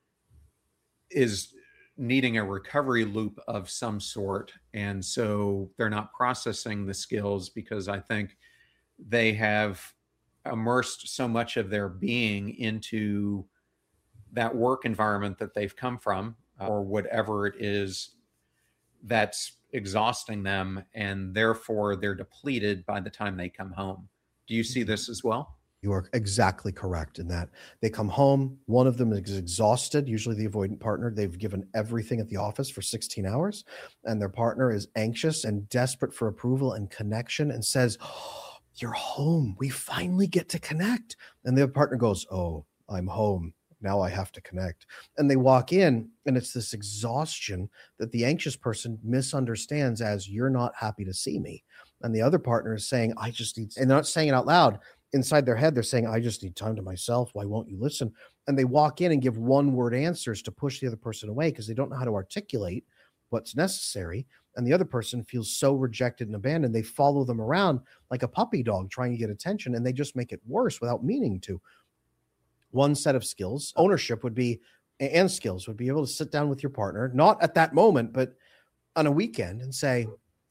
is needing a recovery loop of some sort. And so they're not processing the skills because I think they have immersed so much of their being into that work environment that they've come from, or whatever it is that's exhausting them, and therefore they're depleted by the time they come home. Do you see this as well? You are exactly correct in that. They come home, one of them is exhausted, usually the avoidant partner. They've given everything at the office for sixteen hours, and their partner is anxious and desperate for approval and connection and says, oh, you're home. We finally get to connect. And the partner goes, oh, I'm home. Now I have to connect. And they walk in and it's this exhaustion that the anxious person misunderstands as you're not happy to see me. And the other partner is saying, I just need, and they're not saying it out loud. Inside their head, they're saying, I just need time to myself. Why won't you listen? And they walk in and give one word answers to push the other person away because they don't know how to articulate what's necessary. And the other person feels so rejected and abandoned. They follow them around like a puppy dog trying to get attention, and they just make it worse without meaning to. One set of skills, ownership would be, and skills would be able to sit down with your partner, not at that moment, but on a weekend and say,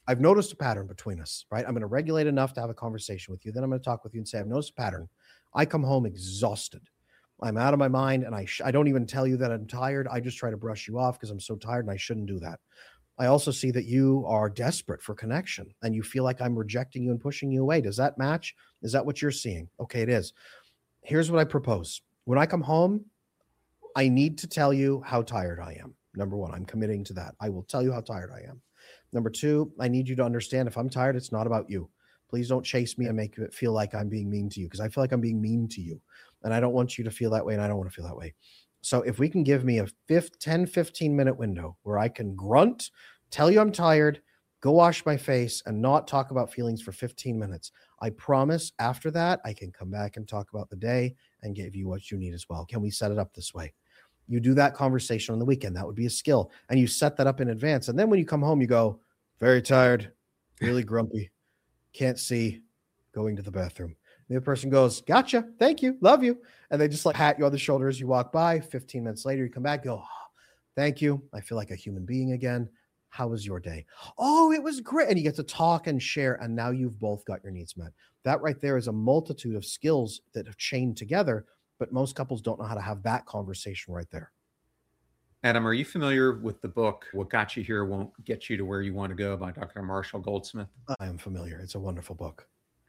I've noticed a pattern between us, right? I'm going to regulate enough to have a conversation with you. Then I'm going to talk with you and say, I've noticed a pattern. I come home exhausted. I'm out of my mind, and I, sh- I don't even tell you that I'm tired. I just try to brush you off because I'm so tired, and I shouldn't do that. I also see that you are desperate for connection, and you feel like I'm rejecting you and pushing you away. Does that match? Is that what you're seeing? Okay, it is. Here's what I propose. When I come home, I need to tell you how tired I am. Number one, I'm committing to that. I will tell you how tired I am. Number two, I need you to understand if I'm tired, it's not about you. Please don't chase me and make it feel like I'm being mean to you, because I feel like I'm being mean to you. And I don't want you to feel that way, and I don't want to feel that way. So if we can give me a fifth, ten, fifteen minute window where I can grunt, tell you I'm tired, go wash my face, and not talk about feelings for fifteen minutes, I promise after that, I can come back and talk about the day and give you what you need as well. Can we set it up this way? You do that conversation on the weekend. That would be a skill. And you set that up in advance. And then when you come home, you go, very tired, really grumpy, can't see, going to the bathroom. The other person goes, gotcha, thank you, love you. And they just like pat you on the shoulder as you walk by. fifteen minutes later, you come back, go, oh, thank you. I feel like a human being again. How was your day? Oh, it was great. And you get to talk and share. And now you've both got your needs met. That right there is a multitude of skills that have chained together. But most couples don't know how to have that conversation right there. Adam, are you familiar with the book, What Got You Here Won't Get You to Where You Want to Go by Doctor Marshall Goldsmith? I am familiar. It's a wonderful book.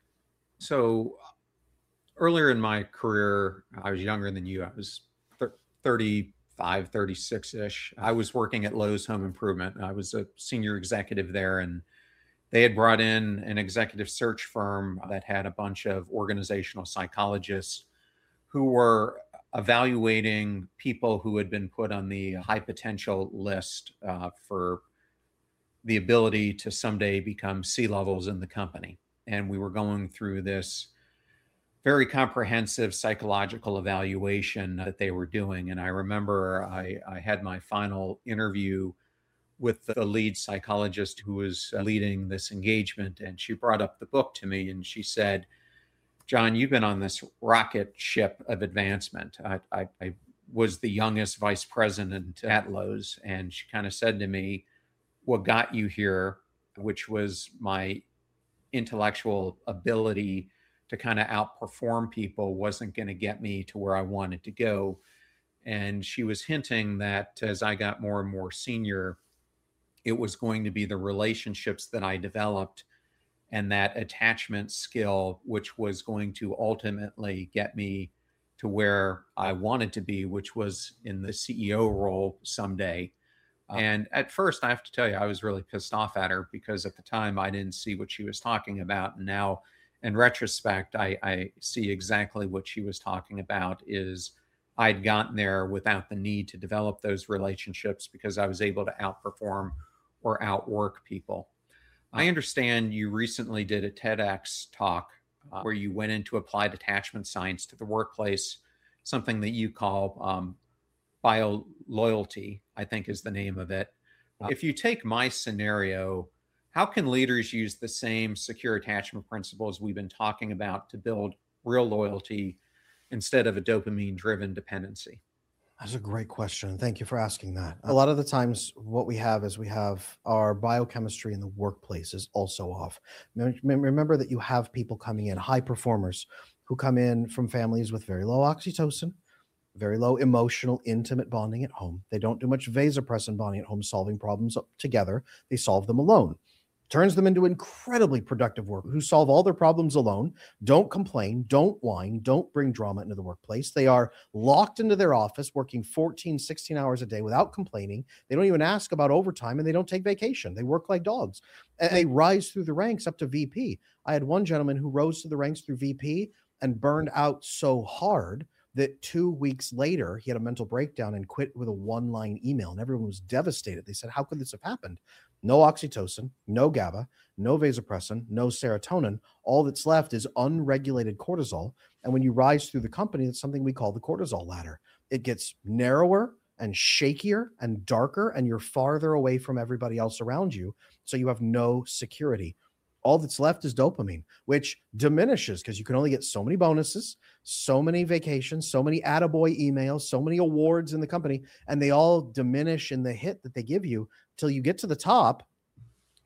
So earlier in my career, I was younger than you. I was thirty-five, thirty-six-ish. I was working at Lowe's Home Improvement. I was a senior executive there, and they had brought in an executive search firm that had a bunch of organizational psychologists who were evaluating people who had been put on the high potential list uh, for the ability to someday become C-levels in the company. And we were going through this very comprehensive psychological evaluation that they were doing. And I remember I, I had my final interview with the lead psychologist who was leading this engagement. And she brought up the book to me and she said, John, you've been on this rocket ship of advancement. I, I, I was the youngest vice president at Lowe's, and she kind of said to me, what got you here, which was my intellectual ability to kind of outperform people, wasn't going to get me to where I wanted to go. And she was hinting that as I got more and more senior, it was going to be the relationships that I developed and that attachment skill, which was going to ultimately get me to where I wanted to be, which was in the C E O role someday. And at first, I have to tell you, I was really pissed off at her because at the time I didn't see what she was talking about. And now in retrospect, I, I see exactly what she was talking about is I'd gotten there without the need to develop those relationships because I was able to outperform or outwork people. I understand you recently did a TEDx talk uh, where you went into applied attachment science to the workplace, something that you call um, bio loyalty, I think is the name of it. Uh, if you take my scenario, how can leaders use the same secure attachment principles we've been talking about to build real loyalty instead of a dopamine-driven dependency? That's a great question. Thank you for asking that. A lot of the times what we have is we have our biochemistry in the workplace is also off. Remember that you have people coming in, high performers who come in from families with very low oxytocin, very low emotional, intimate bonding at home. They don't do much vasopressin bonding at home, solving problems together. They solve them alone. Turns them into incredibly productive workers who solve all their problems alone, don't complain, don't whine, don't bring drama into the workplace. They are locked into their office, working fourteen, sixteen hours a day without complaining. They don't even ask about overtime and they don't take vacation. They work like dogs. And they rise through the ranks up to V P. I had one gentleman who rose to the ranks through V P and burned out so hard that two weeks later, he had a mental breakdown and quit with a one-line email. And everyone was devastated. They said, how could this have happened? No oxytocin, no GABA, no vasopressin, no serotonin. All that's left is unregulated cortisol. And when you rise through the company, it's something we call the cortisol ladder. It gets narrower and shakier and darker, and you're farther away from everybody else around you. So you have no security. All that's left is dopamine, which diminishes because you can only get so many bonuses, so many vacations, so many attaboy emails, so many awards in the company, and they all diminish in the hit that they give you till you get to the top.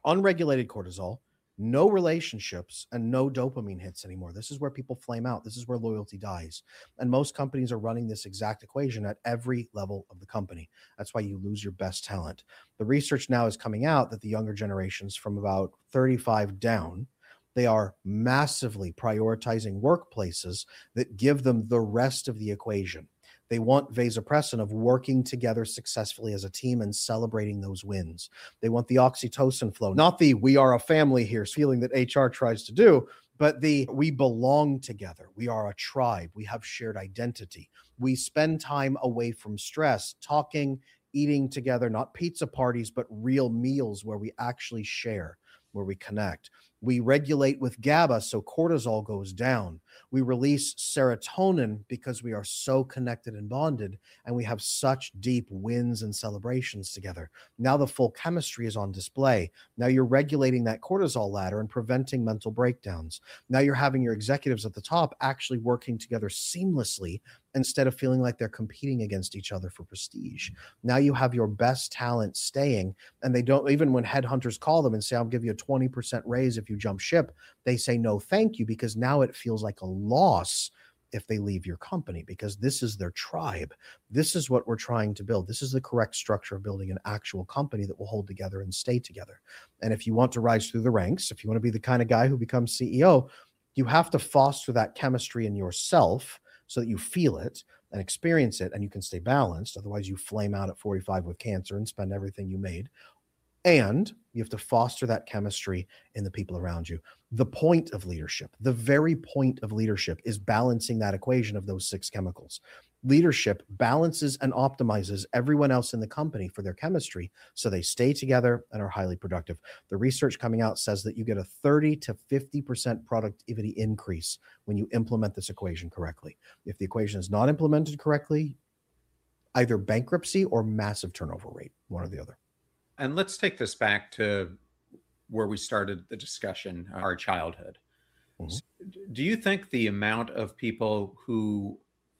Unregulated cortisol, no relationships, and no dopamine hits anymore. This is where people flame out. This is where loyalty dies. And most companies are running this exact equation at every level of the company. That's why you lose your best talent. The research now is coming out that the younger generations from about thirty-five down, they are massively prioritizing workplaces that give them the rest of the equation. They want vasopressin of working together successfully as a team and celebrating those wins. They want the oxytocin flow, not the we are a family here feeling that H R tries to do, but the we belong together. We are a tribe. We have shared identity. We spend time away from stress, talking, eating together, not pizza parties, but real meals where we actually share, where we connect. We regulate with GABA, so cortisol goes down. We release serotonin because we are so connected and bonded, and we have such deep wins and celebrations together. Now the full chemistry is on display. Now you're regulating that cortisol ladder and preventing mental breakdowns. Now you're having your executives at the top actually working together seamlessly instead of feeling like they're competing against each other for prestige. Now you have your best talent staying, and they don't, even when headhunters call them and say, I'll give you a twenty percent raise if you jump ship, they say, no, thank you, because now it feels like a loss if they leave your company, because this is their tribe. This is what we're trying to build. This is the correct structure of building an actual company that will hold together and stay together. And if you want to rise through the ranks, if you want to be the kind of guy who becomes C E O, you have to foster that chemistry in yourself so that you feel it and experience it and you can stay balanced. Otherwise, you flame out at forty-five with cancer and spend everything you made. And you have to foster that chemistry in the people around you. The point of leadership, the very point of leadership is balancing that equation of those six chemicals. Leadership balances and optimizes everyone else in the company for their chemistry so they stay together and are highly productive. The research coming out says that you get a thirty to fifty percent productivity increase when you implement this equation correctly. If the equation is not implemented correctly, either bankruptcy or massive turnover rate, one or the other. And let's take this back to where we started the discussion, our childhood. Mm-hmm. Do you think the amount of people who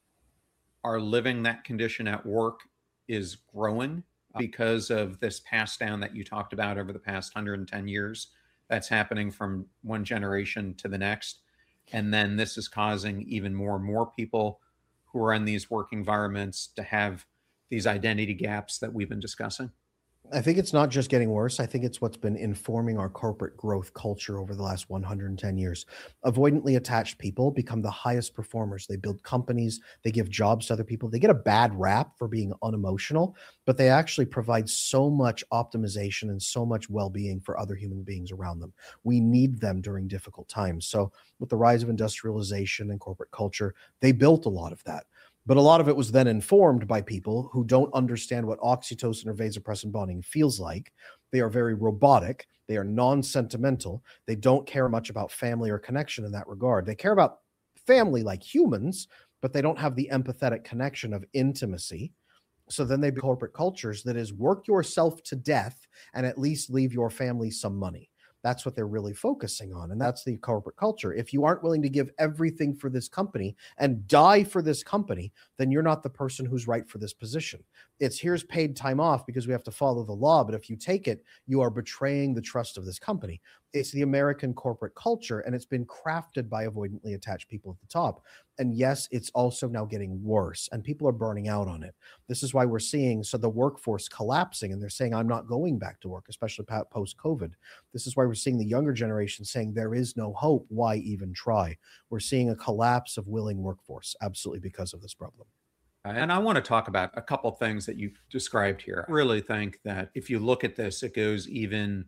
are living that condition at work is growing because of this pass down that you talked about over the past one hundred ten years that's happening from one generation to the next? And then this is causing even more and more people who are in these work environments to have these identity gaps that we've been discussing? I think it's not just getting worse. I think it's what's been informing our corporate growth culture over the last one hundred ten years. Avoidantly attached people become the highest performers. They build companies, they give jobs to other people. They get a bad rap for being unemotional, but they actually provide so much optimization and so much well-being for other human beings around them. We need them during difficult times. So with the rise of industrialization and corporate culture, they built a lot of that. But a lot of it was then informed by people who don't understand what oxytocin or vasopressin bonding feels like. They are very robotic. They are non-sentimental. They don't care much about family or connection in that regard. They care about family like humans, but they don't have the empathetic connection of intimacy. So then they be corporate cultures that is work yourself to death and at least leave your family some money. That's what they're really focusing on. And that's the corporate culture. If you aren't willing to give everything for this company and die for this company, then you're not the person who's right for this position. It's here's paid time off because we have to follow the law. But if you take it, you are betraying the trust of this company. It's the American corporate culture, and it's been crafted by avoidantly attached people at the top. And yes, it's also now getting worse, and people are burning out on it. This is why we're seeing so the workforce collapsing, and they're saying, I'm not going back to work, especially post-COVID. This is why we're seeing the younger generation saying there is no hope. Why even try? We're seeing a collapse of willing workforce, absolutely because of this problem. And I want to talk about a couple of things that you've described here. I really think that if you look at this, it goes even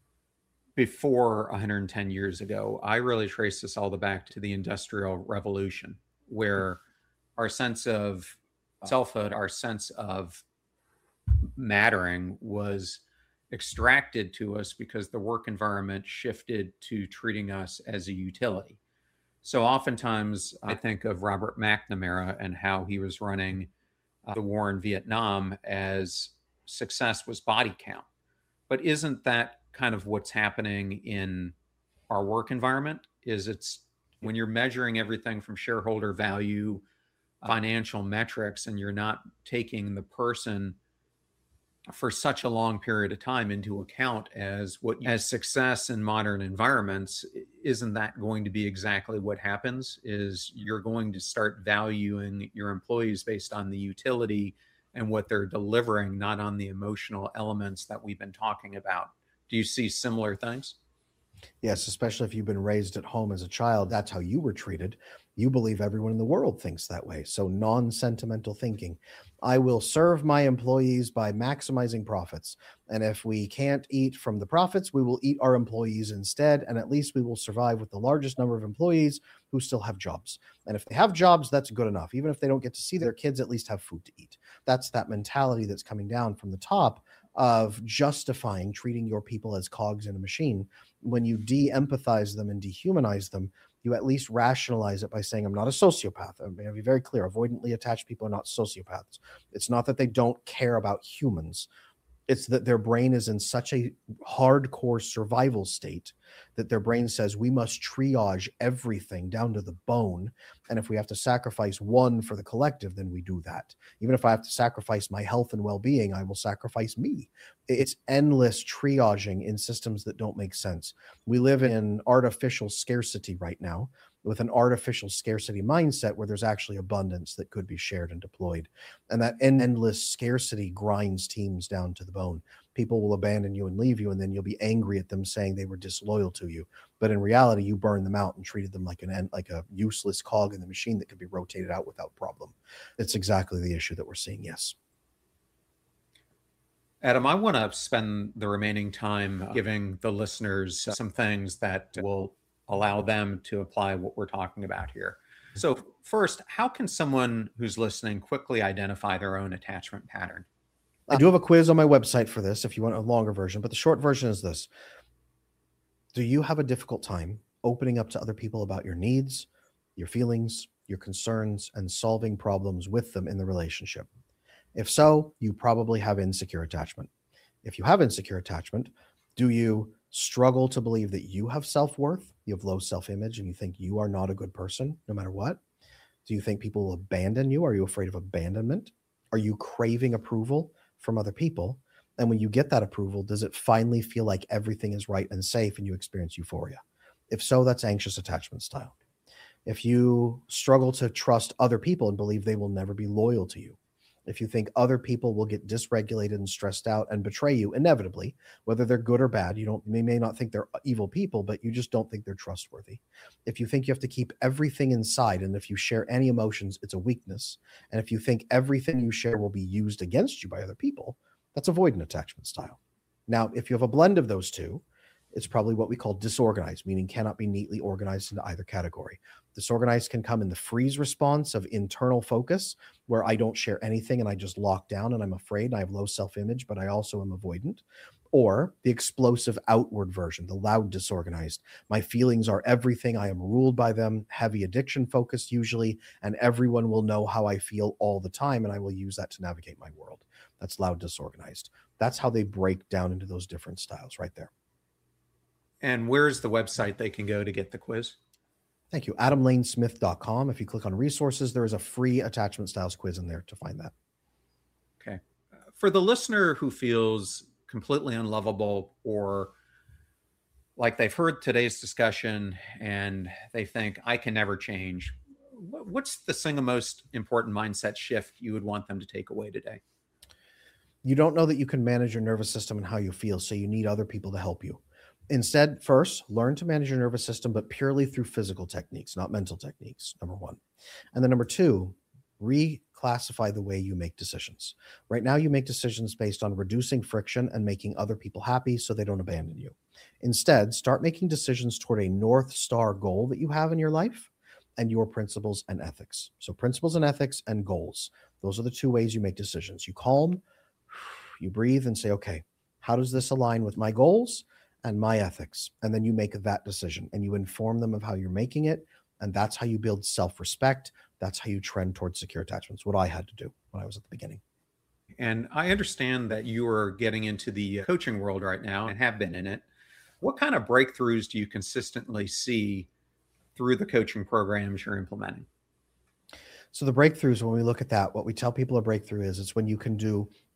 before one hundred ten years ago. I really trace this all the back to the Industrial Revolution, where our sense of selfhood, our sense of mattering was extracted to us because the work environment shifted to treating us as a utility. So oftentimes I think of Robert McNamara and how he was running uh, the war in Vietnam as success was body count. But isn't that kind of what's happening in our work environment? Is it's when you're measuring everything from shareholder value, financial metrics, and you're not taking the person for such a long period of time into account as what as success in modern environments, isn't that going to be exactly what happens? Is you're going to start valuing your employees based on the utility and what they're delivering, not on the emotional elements that we've been talking about. Do you see similar things? Yes, especially if you've been raised at home as a child, that's how you were treated. You believe everyone in the world thinks that way. So, non sentimental thinking. I will serve my employees by maximizing profits. And if we can't eat from the profits, we will eat our employees instead. And at least we will survive with the largest number of employees who still have jobs. And if they have jobs, that's good enough. Even if they don't get to see their kids, at least have food to eat. That's that mentality that's coming down from the top of justifying treating your people as cogs in a machine. When you de-empathize them and dehumanize them, you at least rationalize it by saying, I'm not a sociopath. I'm going to be very clear. Avoidantly attached people are not sociopaths. It's not that they don't care about humans. It's that their brain is in such a hardcore survival state that their brain says we must triage everything down to the bone. And if we have to sacrifice one for the collective, then we do that. Even if I have to sacrifice my health and well-being, I will sacrifice me. It's endless triaging in systems that don't make sense. We live in artificial scarcity right now, with an artificial scarcity mindset where there's actually abundance that could be shared and deployed. And that endless scarcity grinds teams down to the bone. People will abandon you and leave you, and then you'll be angry at them saying they were disloyal to you. But in reality, you burned them out and treated them like an like a useless cog in the machine that could be rotated out without problem. It's exactly the issue that we're seeing, yes. Adam, I want to spend the remaining time giving the listeners some things that will allow them to apply what we're talking about here. So first, how can someone who's listening quickly identify their own attachment pattern? I do have a quiz on my website for this if you want a longer version, but the short version is this. Do you have a difficult time opening up to other people about your needs, your feelings, your concerns, and solving problems with them in the relationship? If so, you probably have insecure attachment. If you have insecure attachment, do you struggle to believe that you have self-worth, you have low self-image, and you think you are not a good person no matter what? Do you think people will abandon you? Are you afraid of abandonment? Are you craving approval from other people? And when you get that approval, does it finally feel like everything is right and safe and you experience euphoria? If so, that's anxious attachment style. If you struggle to trust other people and believe they will never be loyal to you, if you think other people will get dysregulated and stressed out and betray you inevitably, whether they're good or bad, you don't you may not think they're evil people, but you just don't think they're trustworthy. If you think you have to keep everything inside, and if you share any emotions, it's a weakness. And if you think everything you share will be used against you by other people, that's avoidant attachment style. Now, if you have a blend of those two, it's probably what we call disorganized, meaning cannot be neatly organized into either category. Disorganized can come in the freeze response of internal focus, where I don't share anything and I just lock down and I'm afraid and I have low self-image, but I also am avoidant. Or the explosive outward version, the loud disorganized. My feelings are everything. I am ruled by them, heavy addiction focused usually, and everyone will know how I feel all the time, and I will use that to navigate my world. That's loud disorganized. That's how they break down into those different styles right there. And where's the website they can go to get the quiz? Thank you. adam lane smith dot com. If you click on resources, there is a free attachment styles quiz in there to find that. Okay. For the listener who feels completely unlovable, or like they've heard today's discussion and they think, I can never change, what's the single most important mindset shift you would want them to take away today? You don't know that you can manage your nervous system and how you feel, so you need other people to help you. Instead, first, learn to manage your nervous system, but purely through physical techniques, not mental techniques, number one. And then number two, reclassify the way you make decisions. Right now, you make decisions based on reducing friction and making other people happy so they don't abandon you. Instead, start making decisions toward a North Star goal that you have in your life and your principles and ethics. So principles and ethics and goals. Those are the two ways you make decisions. You calm, you breathe and say, okay, how does this align with my goals and my ethics? And then you make that decision and you inform them of how you're making it. And that's how you build self-respect. That's how you trend towards secure attachments, what I had to do when I was at the beginning. And I understand that you are getting into the coaching world right now and have been in it. What kind of breakthroughs do you consistently see through the coaching programs you're implementing? So the breakthroughs, when we look at that, what we tell people a breakthrough is, it's when you can do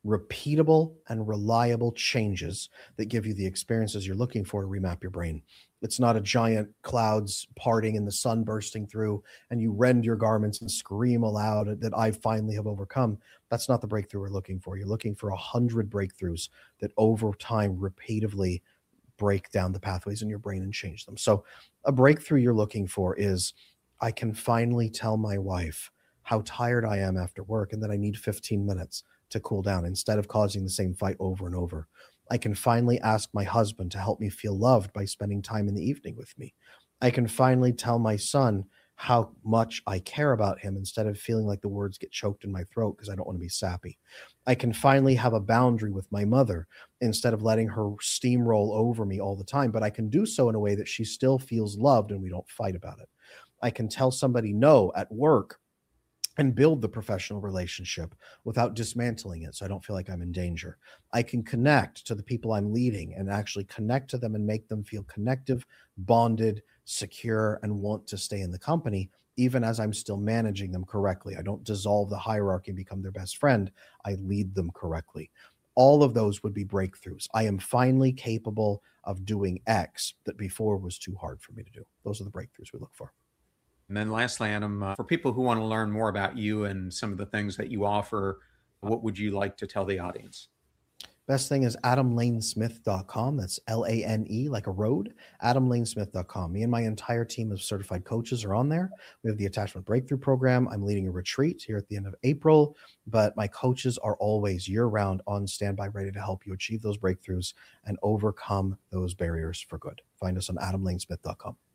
repeatable and reliable changes that give you the experiences you're looking for to remap your brain. It's not a giant clouds parting and the sun bursting through and you rend your garments and scream aloud that I finally have overcome. That's not the breakthrough we're looking for. You're looking for a hundred breakthroughs that over time repeatedly break down the pathways in your brain and change them. So a breakthrough you're looking for is, I can finally tell my wife how tired I am after work and that I need fifteen minutes to cool down instead of causing the same fight over and over. I can finally ask my husband to help me feel loved by spending time in the evening with me. I can finally tell my son how much I care about him instead of feeling like the words get choked in my throat because I don't want to be sappy. I can finally have a boundary with my mother instead of letting her steamroll over me all the time, but I can do so in a way that she still feels loved and we don't fight about it. I can tell somebody no at work and build the professional relationship without dismantling it so I don't feel like I'm in danger. I can connect to the people I'm leading and actually connect to them and make them feel connective, bonded, secure, and want to stay in the company, even as I'm still managing them correctly. I don't dissolve the hierarchy and become their best friend. I lead them correctly. All of those would be breakthroughs. I am finally capable of doing X that before was too hard for me to do. Those are the breakthroughs we look for. And then lastly, Adam, uh, for people who want to learn more about you and some of the things that you offer, what would you like to tell the audience? Best thing is adam lane smith dot com. That's L A N E, like a road, adam lane smith dot com. Me and my entire team of certified coaches are on there. We have the Attachment Breakthrough Program. I'm leading a retreat here at the end of April, but my coaches are always year-round on standby, ready to help you achieve those breakthroughs and overcome those barriers for good. Find us on adam lane smith dot com.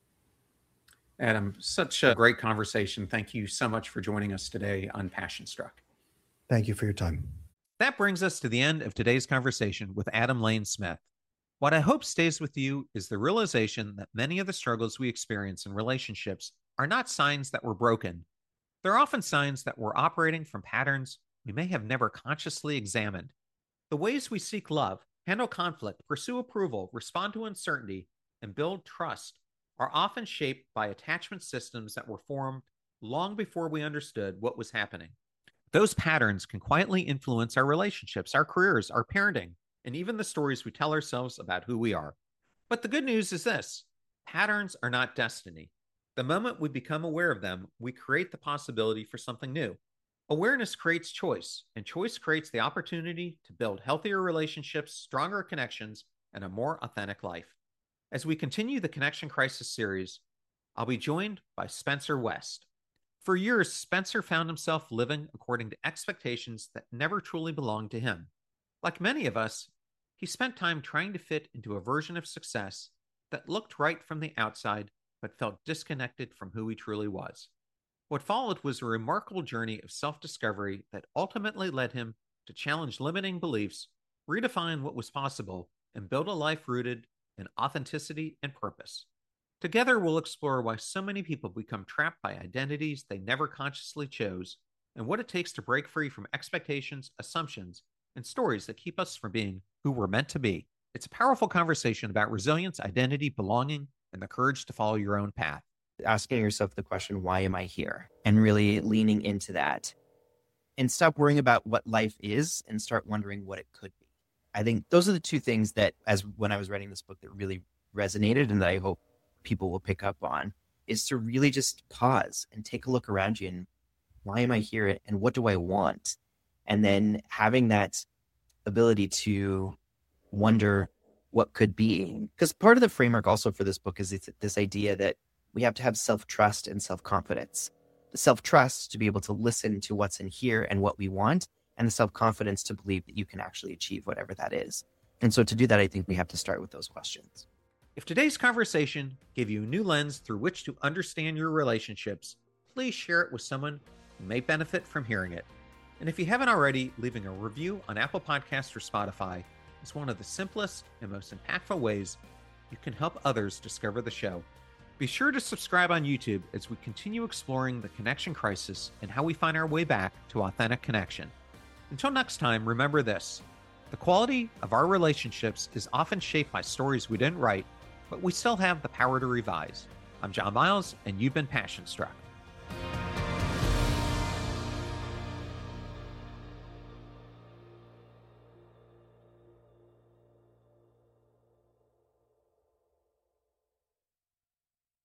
Adam, such a great conversation. Thank you so much for joining us today on Passion Struck. Thank you for your time. That brings us to the end of today's conversation with Adam Lane Smith. What I hope stays with you is the realization that many of the struggles we experience in relationships are not signs that we're broken. They're often signs that we're operating from patterns we may have never consciously examined. The ways we seek love, handle conflict, pursue approval, respond to uncertainty, and build trust are often shaped by attachment systems that were formed long before we understood what was happening. Those patterns can quietly influence our relationships, our careers, our parenting, and even the stories we tell ourselves about who we are. But the good news is this: patterns are not destiny. The moment we become aware of them, we create the possibility for something new. Awareness creates choice, and choice creates the opportunity to build healthier relationships, stronger connections, and a more authentic life. As we continue the Connection Crisis series, I'll be joined by Spencer West. For years, Spencer found himself living according to expectations that never truly belonged to him. Like many of us, he spent time trying to fit into a version of success that looked right from the outside, but felt disconnected from who he truly was. What followed was a remarkable journey of self-discovery that ultimately led him to challenge limiting beliefs, redefine what was possible, and build a life rooted in authenticity and purpose. Together, we'll explore why so many people become trapped by identities they never consciously chose, and what it takes to break free from expectations, assumptions, and stories that keep us from being who we're meant to be. It's a powerful conversation about resilience, identity, belonging, and the courage to follow your own path. Asking yourself the question, why am I here? And really leaning into that. And stop worrying about what life is and start wondering what it could be. I think those are the two things that, as when I was writing this book, that really resonated and that I hope people will pick up on, is to really just pause and take a look around you and why am I here and what do I want? And then having that ability to wonder what could be. Because part of the framework also for this book is it's this idea that we have to have self-trust and self-confidence. The self-trust to be able to listen to what's in here and what we want, and the self-confidence to believe that you can actually achieve whatever that is. And so to do that, I think we have to start with those questions. If today's conversation gave you a new lens through which to understand your relationships, please share it with someone who may benefit from hearing it. And if you haven't already, leaving a review on Apple Podcasts or Spotify is one of the simplest and most impactful ways you can help others discover the show. Be sure to subscribe on YouTube as we continue exploring the connection crisis and how we find our way back to authentic connection. Until next time, remember this: the quality of our relationships is often shaped by stories we didn't write, but we still have the power to revise. I'm John Miles, and you've been Passion Struck.